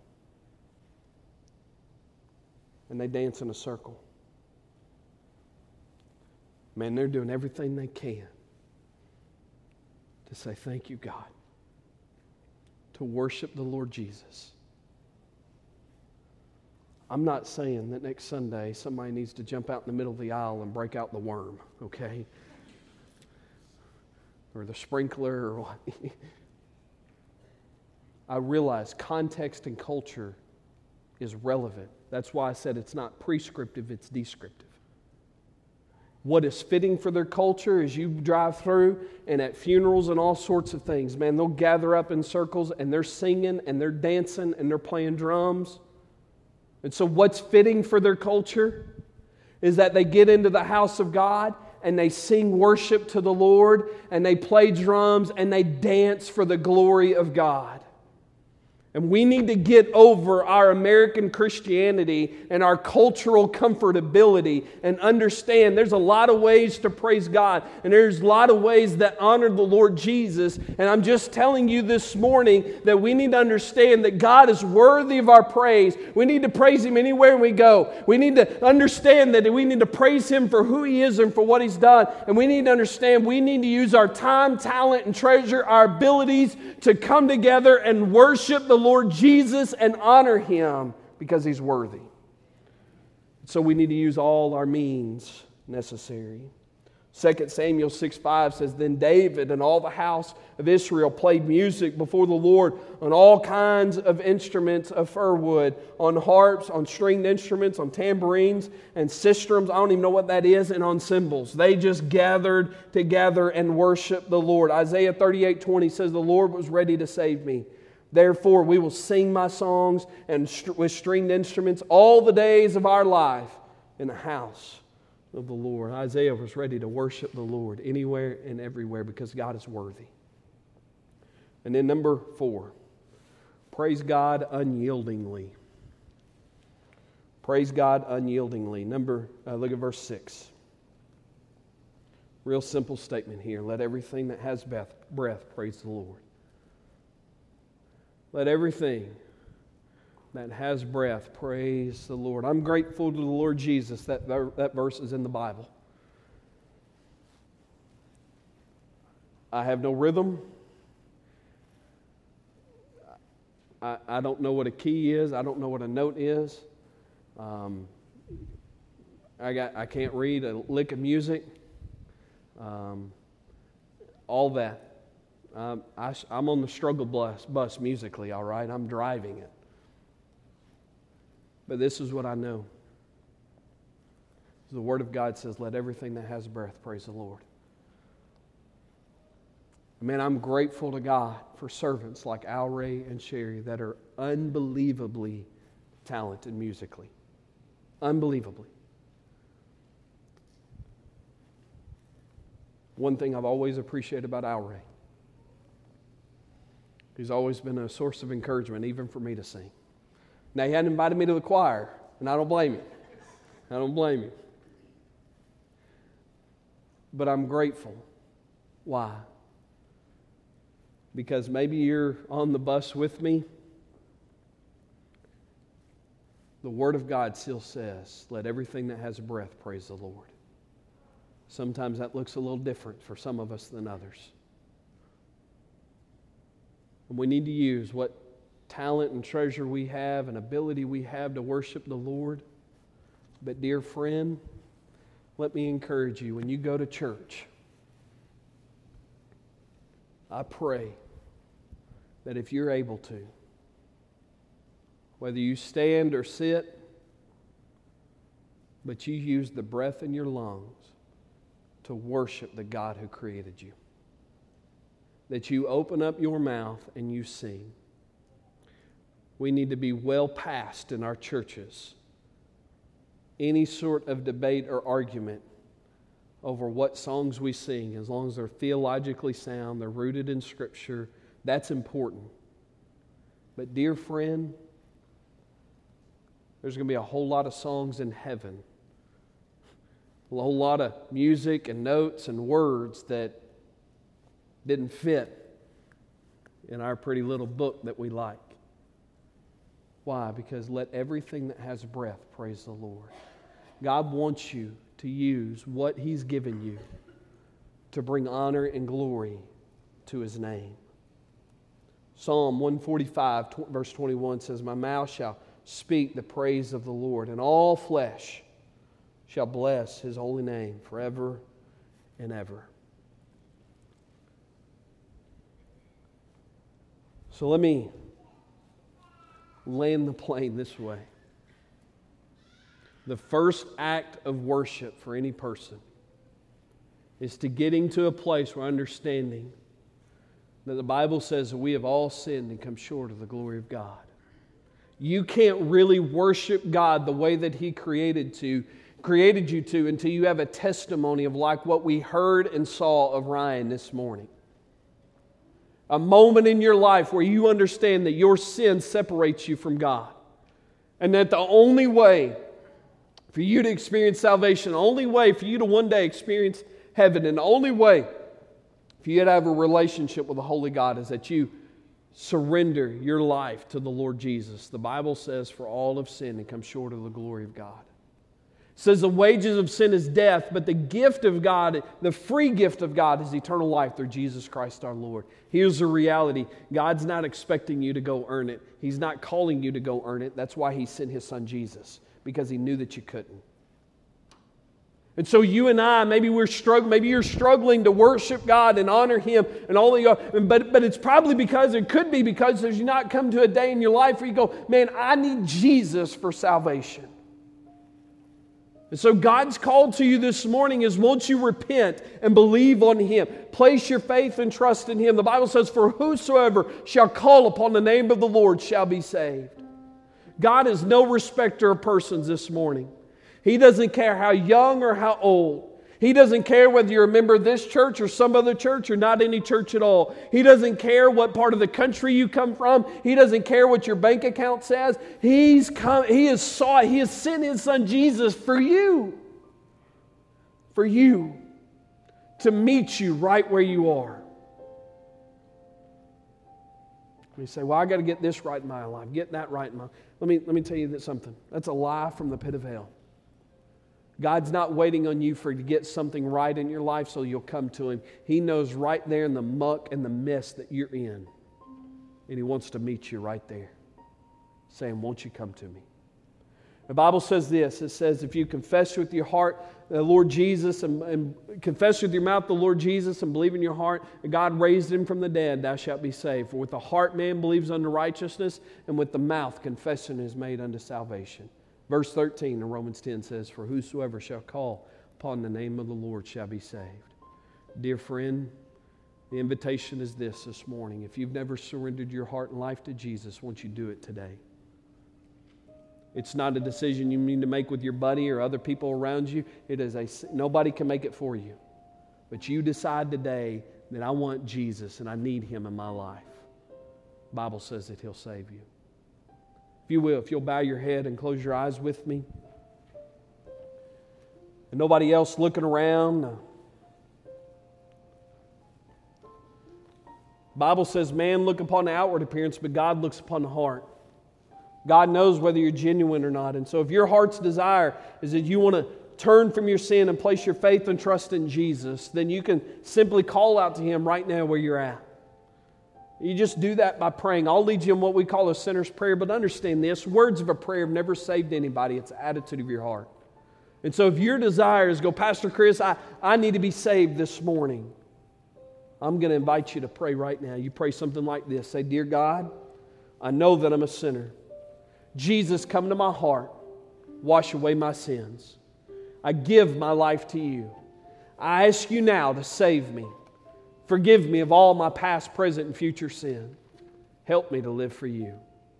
And they dance in a circle. Man, they're doing everything they can to say, thank you, God. To worship the Lord Jesus. I'm not saying that next Sunday somebody needs to jump out in the middle of the aisle and break out the worm, okay? Or the sprinkler or what. I realize context and culture is relevant. That's why I said it's not prescriptive, it's descriptive. What is fitting for their culture as you drive through and at funerals and all sorts of things, man, they'll gather up in circles and they're singing and they're dancing and they're playing drums. And so what's fitting for their culture is that they get into the house of God and they sing worship to the Lord and they play drums and they dance for the glory of God. And we need to get over our American Christianity and our cultural comfortability and understand there's a lot of ways to praise God. And there's a lot of ways that honor the Lord Jesus. And I'm just telling you this morning that we need to understand that God is worthy of our praise. We need to praise Him anywhere we go. We need to understand that we need to praise Him for who He is and for what He's done. And we need to understand we need to use our time, talent, and treasure, our abilities to come together and worship the Lord Jesus and honor Him because He's worthy. So we need to use all our means necessary. Second Samuel six five says, Then David and all the house of Israel played music before the Lord on all kinds of instruments of fir wood, on harps, on stringed instruments, on tambourines and sistrums. I don't even know what that is, and on cymbals. They just gathered together and worshiped the Lord. Isaiah thirty-eight twenty says, The Lord was ready to save me. Therefore, we will sing my songs and st- with stringed instruments all the days of our life in the house of the Lord. Isaiah was ready to worship the Lord anywhere and everywhere because God is worthy. And then number four, praise God unyieldingly. Praise God unyieldingly. Number, uh, look at verse six. Real simple statement here. Let everything that has breath, breath praise the Lord. Let everything that has breath praise the Lord. I'm grateful to the Lord Jesus that that verse is in the Bible. I have no rhythm. I, I don't know what a key is. I don't know what a note is. Um, I got. I can't read a lick of music. Um, all that. Um, I, I'm on the struggle bus, bus musically, all right? I'm driving it. But this is what I know. The Word of God says, let everything that has breath praise the Lord. Man, I'm grateful to God for servants like Al Ray and Sherry that are unbelievably talented musically. Unbelievably. One thing I've always appreciated about Al Ray, he's always been a source of encouragement, even for me to sing. Now, he hadn't invited me to the choir, and I don't blame him. I don't blame him. But I'm grateful. Why? Because maybe you're on the bus with me. The Word of God still says, let everything that has breath praise the Lord. Sometimes that looks a little different for some of us than others. And we need to use what talent and treasure we have and ability we have to worship the Lord. But dear friend, let me encourage you, when you go to church, I pray that if you're able to, whether you stand or sit, but you use the breath in your lungs to worship the God who created you. That you open up your mouth and you sing. We need to be well past in our churches any sort of debate or argument over what songs we sing, as long as they're theologically sound, they're rooted in Scripture. That's important. But dear friend, there's going to be a whole lot of songs in heaven. A whole lot of music and notes and words that didn't fit in our pretty little book that we like. Why? Because let everything that has breath praise the Lord. God wants you to use what He's given you to bring honor and glory to His name. Psalm one forty-five, verse twenty-one says, my mouth shall speak the praise of the Lord, and all flesh shall bless His holy name forever and ever. So let me land the plane this way. The first act of worship for any person is to getting to a place where understanding that the Bible says that we have all sinned and come short of the glory of God. You can't really worship God the way that He created to created you to until you have a testimony of like what we heard and saw of Ryan this morning. A moment in your life where you understand that your sin separates you from God. And that the only way for you to experience salvation, the only way for you to one day experience heaven, and the only way for you to have a relationship with the Holy God is that you surrender your life to the Lord Jesus. The Bible says, for all have sinned and come short of the glory of God. It says the wages of sin is death, but the gift of God, the free gift of God is eternal life through Jesus Christ our Lord. Here's the reality. God's not expecting you to go earn it. He's not calling you to go earn it. That's why He sent His Son Jesus, because He knew that you couldn't. And so you and I, maybe we're struggling, maybe you're struggling to worship God and honor Him and all that you are, but, but it's probably because, it could be because there's not come to a day in your life where you go, man, I need Jesus for salvation. And so God's call to you this morning is once you repent and believe on Him, place your faith and trust in Him. The Bible says, for whosoever shall call upon the name of the Lord shall be saved. God is no respecter of persons this morning. He doesn't care how young or how old. He doesn't care whether you're a member of this church or some other church or not any church at all. He doesn't care what part of the country you come from. He doesn't care what your bank account says. He's come, He has sought, He has sent His Son Jesus for you. For you. To meet you right where you are. You say, well, I got to get this right in my life, get that right in my life. Let me, let me tell you that something. That's a lie from the pit of hell. God's not waiting on you for to get something right in your life so you'll come to Him. He knows right there in the muck and the mess that you're in. And He wants to meet you right there. Saying, won't you come to me? The Bible says this. It says, if you confess with your heart the Lord Jesus and, and confess with your mouth the Lord Jesus and believe in your heart that God raised Him from the dead, thou shalt be saved. For with the heart man believes unto righteousness, and with the mouth confession is made unto salvation. Verse thirteen in Romans ten says, for whosoever shall call upon the name of the Lord shall be saved. Dear friend, the invitation is this this morning. If you've never surrendered your heart and life to Jesus, won't you do it today? It's not a decision you need to make with your buddy or other people around you. It is a, nobody can make it for you. But you decide today that I want Jesus and I need Him in my life. The Bible says that He'll save you. If you will, if you'll bow your head and close your eyes with me. And nobody else looking around. The Bible says man look upon the outward appearance, but God looks upon the heart. God knows whether you're genuine or not. And so if your heart's desire is that you want to turn from your sin and place your faith and trust in Jesus, then you can simply call out to Him right now where you're at. You just do that by praying. I'll lead you in what we call a sinner's prayer, but understand this, words of a prayer have never saved anybody. It's the attitude of your heart. And so if your desire is go, Pastor Chris, I, I need to be saved this morning, I'm going to invite you to pray right now. You pray something like this. Say, dear God, I know that I'm a sinner. Jesus, come to my heart. Wash away my sins. I give my life to You. I ask You now to save me. Forgive me of all my past, present, and future sin. Help me to live for You.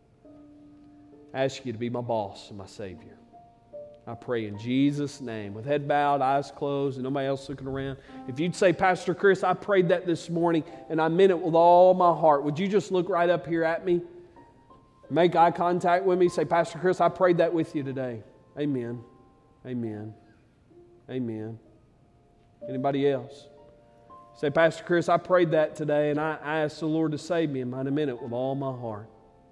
I ask You to be my boss and my Savior. I pray in Jesus' name, with head bowed, eyes closed, and nobody else looking around. If you'd say, Pastor Chris, I prayed that this morning, and I meant it with all my heart, would you just look right up here at me? Make eye contact with me. Say, Pastor Chris, I prayed that with you today. Amen. Amen. Amen. Anybody else? Say, Pastor Chris, I prayed that today, and I, I asked the Lord to save me, and I meant it with all my heart.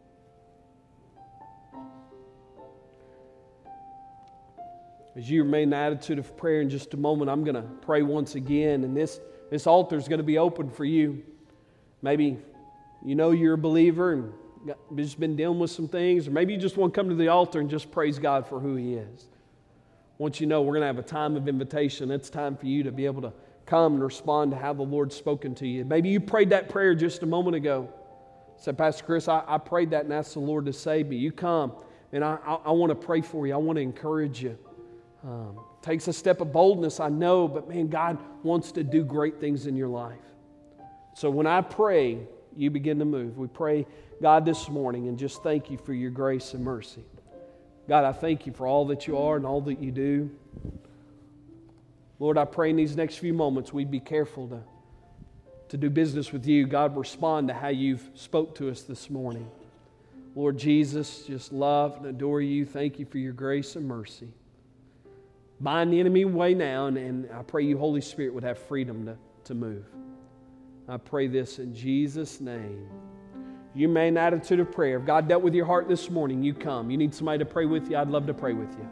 As you remain in the attitude of prayer in just a moment, I'm going to pray once again, and this, this altar is going to be open for you. Maybe you know you're a believer and just been dealing with some things, or maybe you just want to come to the altar and just praise God for who He is. Once you know we're going to have a time of invitation, it's time for you to be able to come and respond to how the Lord's spoken to you. Maybe you prayed that prayer just a moment ago. Said, Pastor Chris, I, I prayed that and asked the Lord to save me. You come, and I, I, I want to pray for you. I want to encourage you. Um, takes a step of boldness, I know, but man, God wants to do great things in your life. So when I pray, you begin to move. We pray, God, this morning, and just thank You for Your grace and mercy. God, I thank You for all that You are and all that You do. Lord, I pray in these next few moments we'd be careful to, to do business with You. God, respond to how You've spoke to us this morning. Lord Jesus, just love and adore You. Thank You for Your grace and mercy. Bind the enemy away now, and, and I pray You, Holy Spirit, would have freedom to, to move. I pray this in Jesus' name. You may in attitude of prayer. If God dealt with your heart this morning, you come. You need somebody to pray with you, I'd love to pray with you.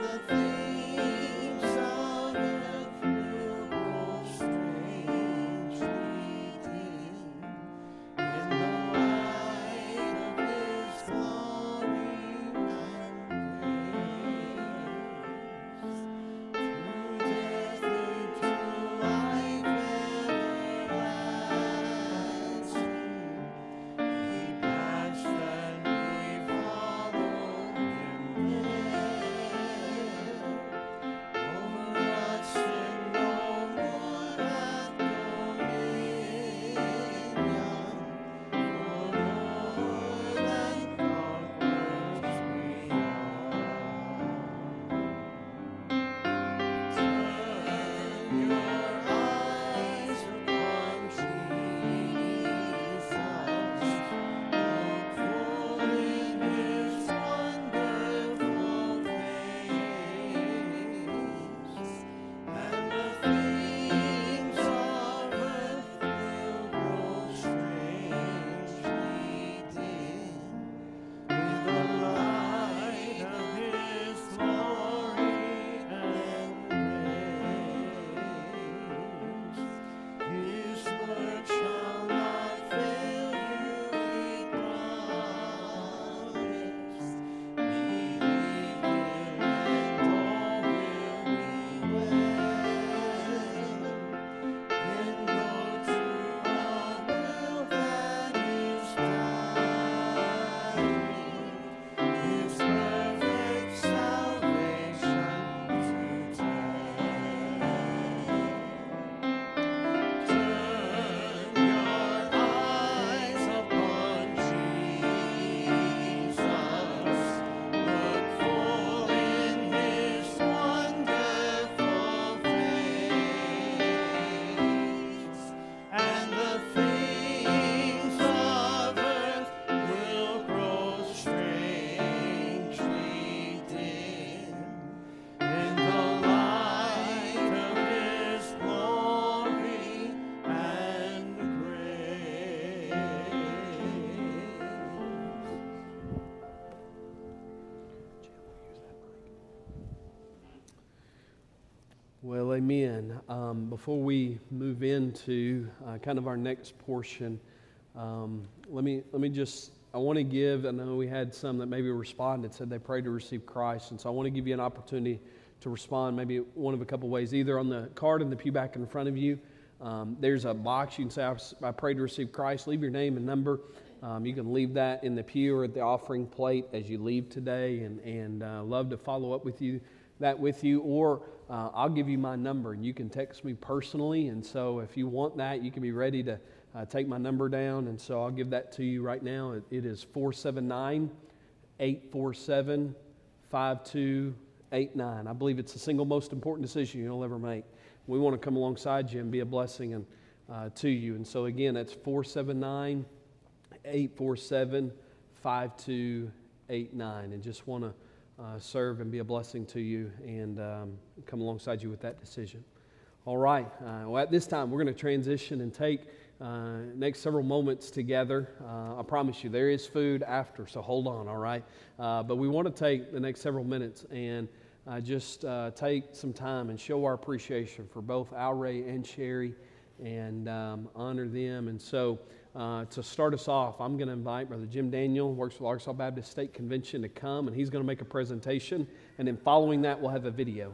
Well, amen. Um, before we move into uh, kind of our next portion, um, let me let me just, I want to give, I know we had some that maybe responded, said they prayed to receive Christ, and so I want to give you an opportunity to respond maybe one of a couple ways, either on the card in the pew back in front of you. Um, there's a box you can say, I, I prayed to receive Christ. Leave your name and number. Um, you can leave that in the pew or at the offering plate as you leave today, and, and uh, love to follow up with you, that with you, or uh, I'll give you my number and you can text me personally. And so if you want that, you can be ready to uh, take my number down. And so I'll give that to you right now. It, it is four seven nine, eight four seven, five two eight nine. I believe it's the single most important decision you'll ever make. We want to come alongside you and be a blessing and uh, to you. And so again, that's four seven nine, eight four seven, five two eight nine. And just want to Uh, serve and be a blessing to you and um, come alongside you with that decision. All right. Uh, well, at this time, we're going to transition and take uh, next several moments together. Uh, I promise you, there is food after, so hold on, all right? Uh, but we want to take the next several minutes and uh, just uh, take some time and show our appreciation for both Al Ray and Sherry and um, honor them. And so Uh, to start us off, I'm going to invite Brother Jim Daniel, works for the Arkansas Baptist State Convention, to come, and he's going to make a presentation, and then following that, we'll have a video.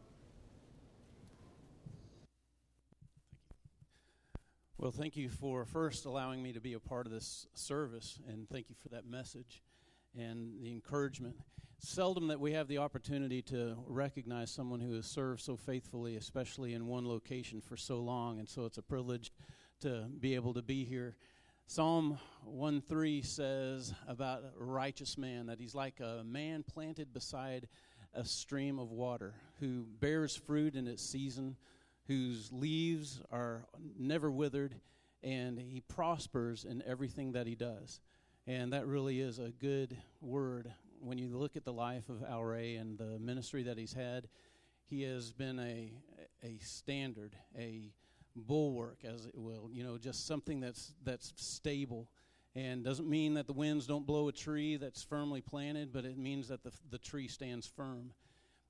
Well, thank you for first allowing me to be a part of this service, and thank you for that message and the encouragement. Seldom that we have the opportunity to recognize someone who has served so faithfully, especially in one location for so long, and so it's a privilege to be able to be here. Psalm one three says about a righteous man that he's like a man planted beside a stream of water, who bears fruit in its season, whose leaves are never withered, and he prospers in everything that he does. And that really is a good word. When you look at the life of Al Ray and the ministry that he's had, he has been a a standard, a bulwark, as it will, you know, just something that's that's stable, and doesn't mean that the winds don't blow a tree that's firmly planted, but it means that the the tree stands firm.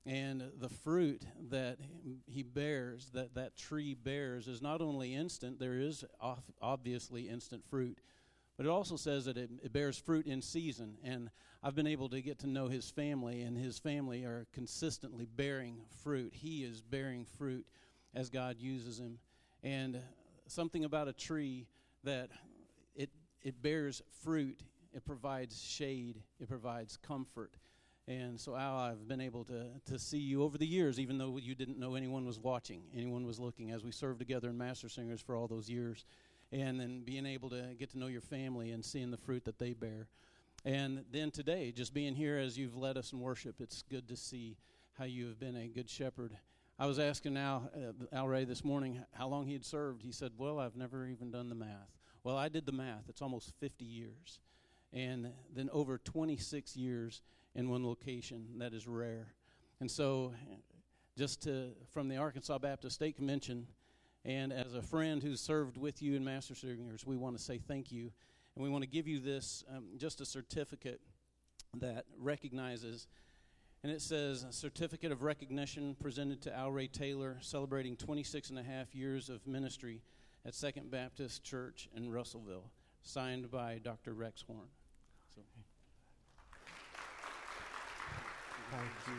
And the fruit that he bears, that that tree bears, is not only instant. There is obviously instant fruit, but it also says that it, it bears fruit in season. And I've been able to get to know his family, and his family are consistently bearing fruit. He is bearing fruit as God uses him. And something about a tree that it it bears fruit, it provides shade, it provides comfort. And so, Al, I've been able to, to see you over the years, even though you didn't know anyone was watching, anyone was looking, as we served together in Master Singers for all those years. And then being able to get to know your family and seeing the fruit that they bear. And then today, just being here as you've led us in worship, it's good to see how you have been a good shepherd. I was asking Al, uh, Al Ray this morning how long he had served. He said, well, I've never even done the math. Well, I did the math. It's almost fifty years. And then over twenty-six years in one location. That is rare. And so just to, from the Arkansas Baptist State Convention, and as a friend who's served with you in Master Singers, we want to say thank you. And we want to give you this, um, just a certificate that recognizes, and it says, a certificate of recognition presented to Al Ray Taylor, celebrating twenty-six and a half years of ministry at Second Baptist Church in Russellville, signed by Doctor Rex Horn. So. Thank you.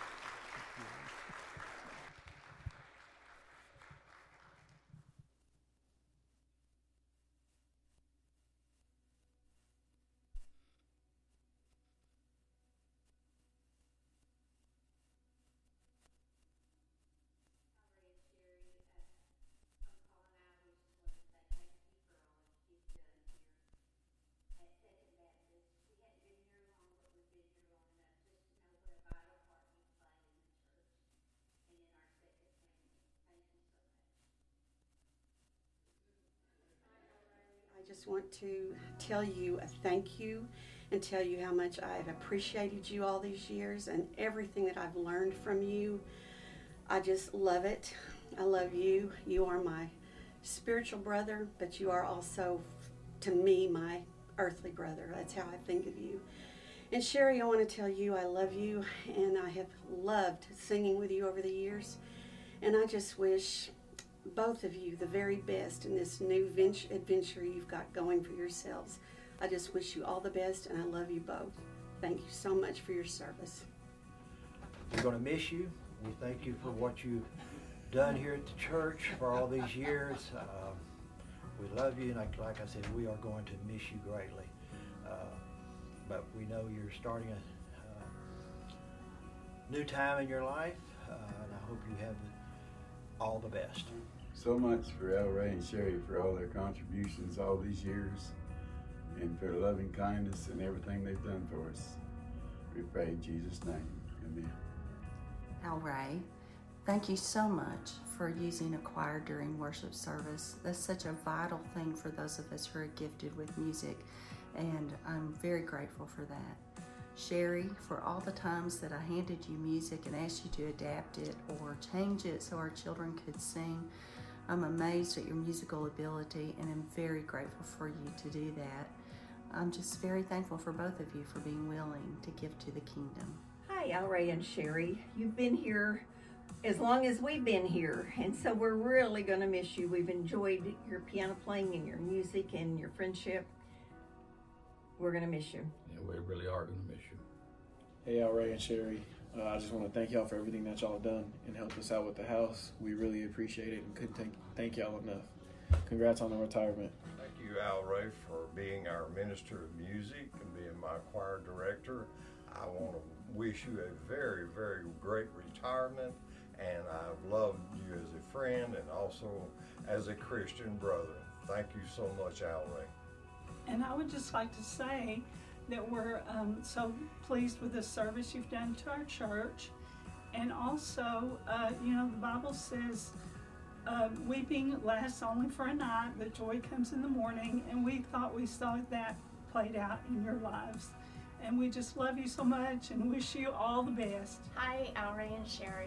I just want to tell you a thank you and tell you how much I've appreciated you all these years and everything that I've learned from you. I just love it. I love you. You are my spiritual brother, but you are also, to me, my earthly brother. That's how I think of you. And Sherry, I want to tell you I love you, and I have loved singing with you over the years. And I just wish both of you the very best in this new venture, adventure you've got going for yourselves. I just wish you all the best, and I love you both. Thank you so much for your service. We're going to miss you. We thank you for what you've done here at the church for all these years. Uh, we love you, and like, like I said, we are going to miss you greatly. Uh, but we know you're starting a uh, new time in your life, uh, and I hope you have all the best. So much for Al Ray and Sherry for all their contributions all these years, and for loving kindness and everything they've done for us. We pray in Jesus' name. Amen. Al Ray, thank you so much for using a choir during worship service. That's such a vital thing for those of us who are gifted with music, and I'm very grateful for that. Sherry, for all the times that I handed you music and asked you to adapt it or change it so our children could sing, I'm amazed at your musical ability, and I'm very grateful for you to do that. I'm just very thankful for both of you for being willing to give to the kingdom. Hi, Al Ray and Sherry. You've been here as long as we've been here, and so we're really going to miss you. We've enjoyed your piano playing and your music and your friendship. We're going to miss you. Yeah, we really are going to miss you. Hey, Al Ray and Sherry. Uh, I just want to thank y'all for everything that y'all have done and helped us out with the house. We really appreciate it and couldn't thank, thank y'all enough. Congrats on the retirement. Thank you, Al Ray, for being our minister of music and being my choir director. I want to wish you a very, very great retirement, and I've loved you as a friend and also as a Christian brother. Thank you so much, Al Ray. And I would just like to say that we're um, so pleased with the service you've done to our church. And also, uh, you know, the Bible says, uh, weeping lasts only for a night, but joy comes in the morning. And we thought we saw that played out in your lives. And we just love you so much and wish you all the best. Hi, Al Ray and Sherry.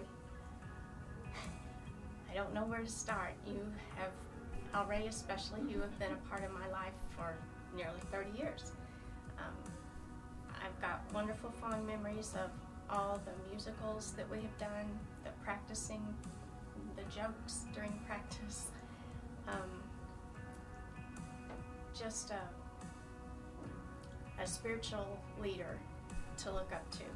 I don't know where to start. You have, Al Ray especially, you have been a part of my life for nearly thirty years. Um, I've got wonderful fond memories of all the musicals that we have done, the practicing, the jokes during practice. Um, just a, a spiritual leader to look up to.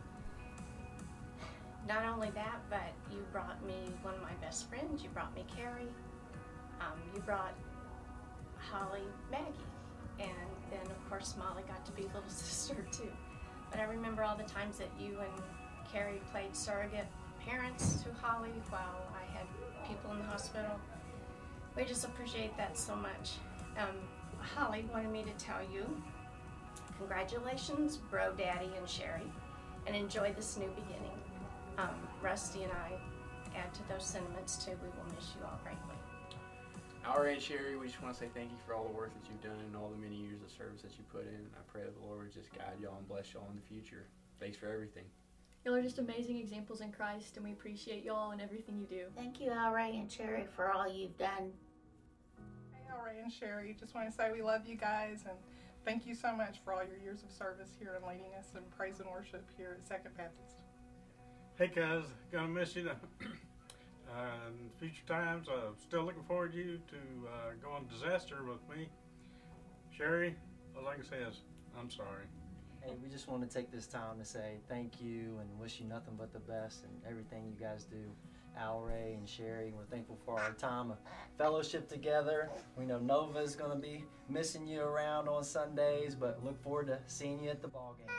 Not only that, but you brought me one of my best friends. You brought me Carrie. Um, you brought Holly, Maggie, and then of course Molly got to be little sister too. But I remember all the times that you and Carrie played surrogate parents to Holly while I had people in the hospital. We just appreciate that so much. Um, Holly wanted me to tell you, congratulations, Bro Daddy and Sherry, and enjoy this new beginning. Um, Rusty and I add to those sentiments too. We will miss you all greatly. Our and Sherry, we just want to say thank you for all the work that you've done and all the many years of service that you put in. I pray that the Lord would just guide y'all and bless y'all in the future. Thanks for everything. Y'all are just amazing examples in Christ, and we appreciate y'all and everything you do. Thank you, Al Ray and Sherry, for all you've done. Hey, Al Ray and Sherry, just want to say we love you guys, and thank you so much for all your years of service here and leading us in praise and worship here at Second Baptist. Hey guys, gonna miss you. Uh, in future times, uh, still looking forward to you to uh, go on disaster with me. Sherry, all I can say is, I'm sorry. Hey, we just want to take this time to say thank you and wish you nothing but the best and everything you guys do. Al Ray and Sherry, we're thankful for our time of fellowship together. We know Nova's going to be missing you around on Sundays, but look forward to seeing you at the ball games.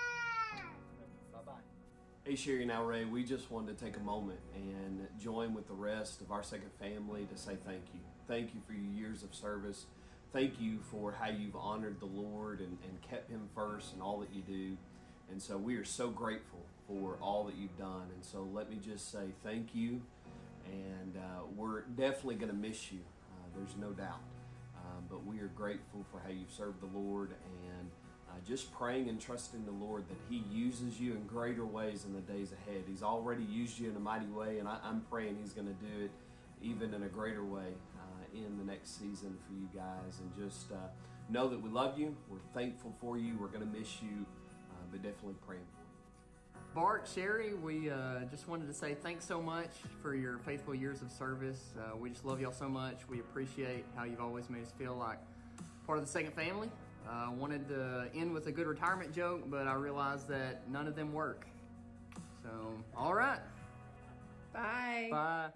Bye-bye. Hey, Sherry and Al Ray, we just wanted to take a moment and join with the rest of our second family to say thank you. Thank you for your years of service. Thank you for how you've honored the Lord and, and kept Him first in all that you do. And so we are so grateful for all that you've done. And so let me just say thank you. And uh, we're definitely going to miss you. Uh, there's no doubt. Um, but we are grateful for how you've served the Lord, and uh, just praying and trusting the Lord that He uses you in greater ways in the days ahead. He's already used you in a mighty way, and I, I'm praying He's going to do it even in a greater way uh, in the next season for you guys. And just uh, know that we love you. We're thankful for you. We're going to miss you, uh, but definitely praying for you. Bart, Sherry, we uh, just wanted to say thanks so much for your faithful years of service. Uh, we just love y'all so much. We appreciate how you've always made us feel like part of the second family. I uh, wanted to end with a good retirement joke, but I realized that none of them work. So, all right. Bye. Bye.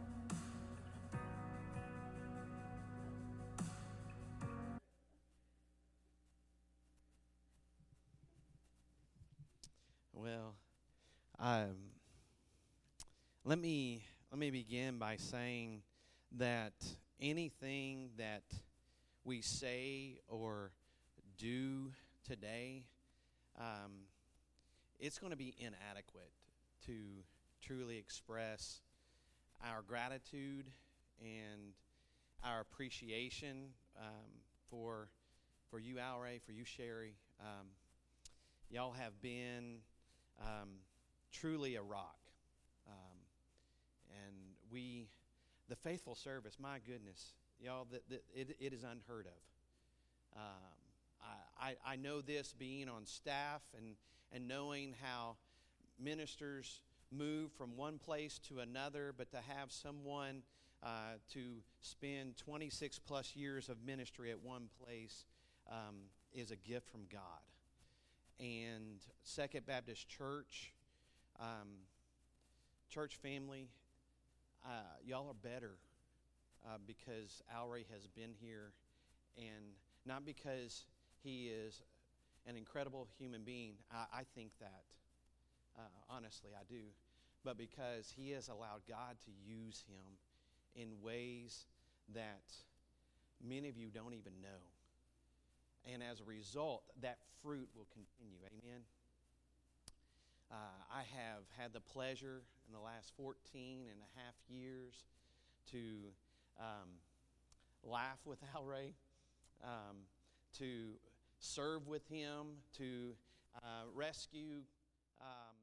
Well, um, let me let me begin by saying that anything that we say or do today, um, it's going to be inadequate to truly express our gratitude and our appreciation um, for for you, Al Ray, for you, Sherry. Um, y'all have been um, truly a rock, um, and we, the faithful service. My goodness, y'all, that it, it is unheard of. Um, I, I know this being on staff and, and knowing how ministers move from one place to another, but to have someone uh, to spend twenty-six plus years of ministry at one place um, is a gift from God. And Second Baptist Church, um, church family, uh, y'all are better uh, because Al Ray has been here, and not because he is an incredible human being. I, I think that, uh, honestly, I do. But because he has allowed God to use him in ways that many of you don't even know. And as a result, that fruit will continue. Amen? Uh, I have had the pleasure in the last fourteen and a half years to um, laugh with Al Ray, um, to serve with him, to uh, rescue um,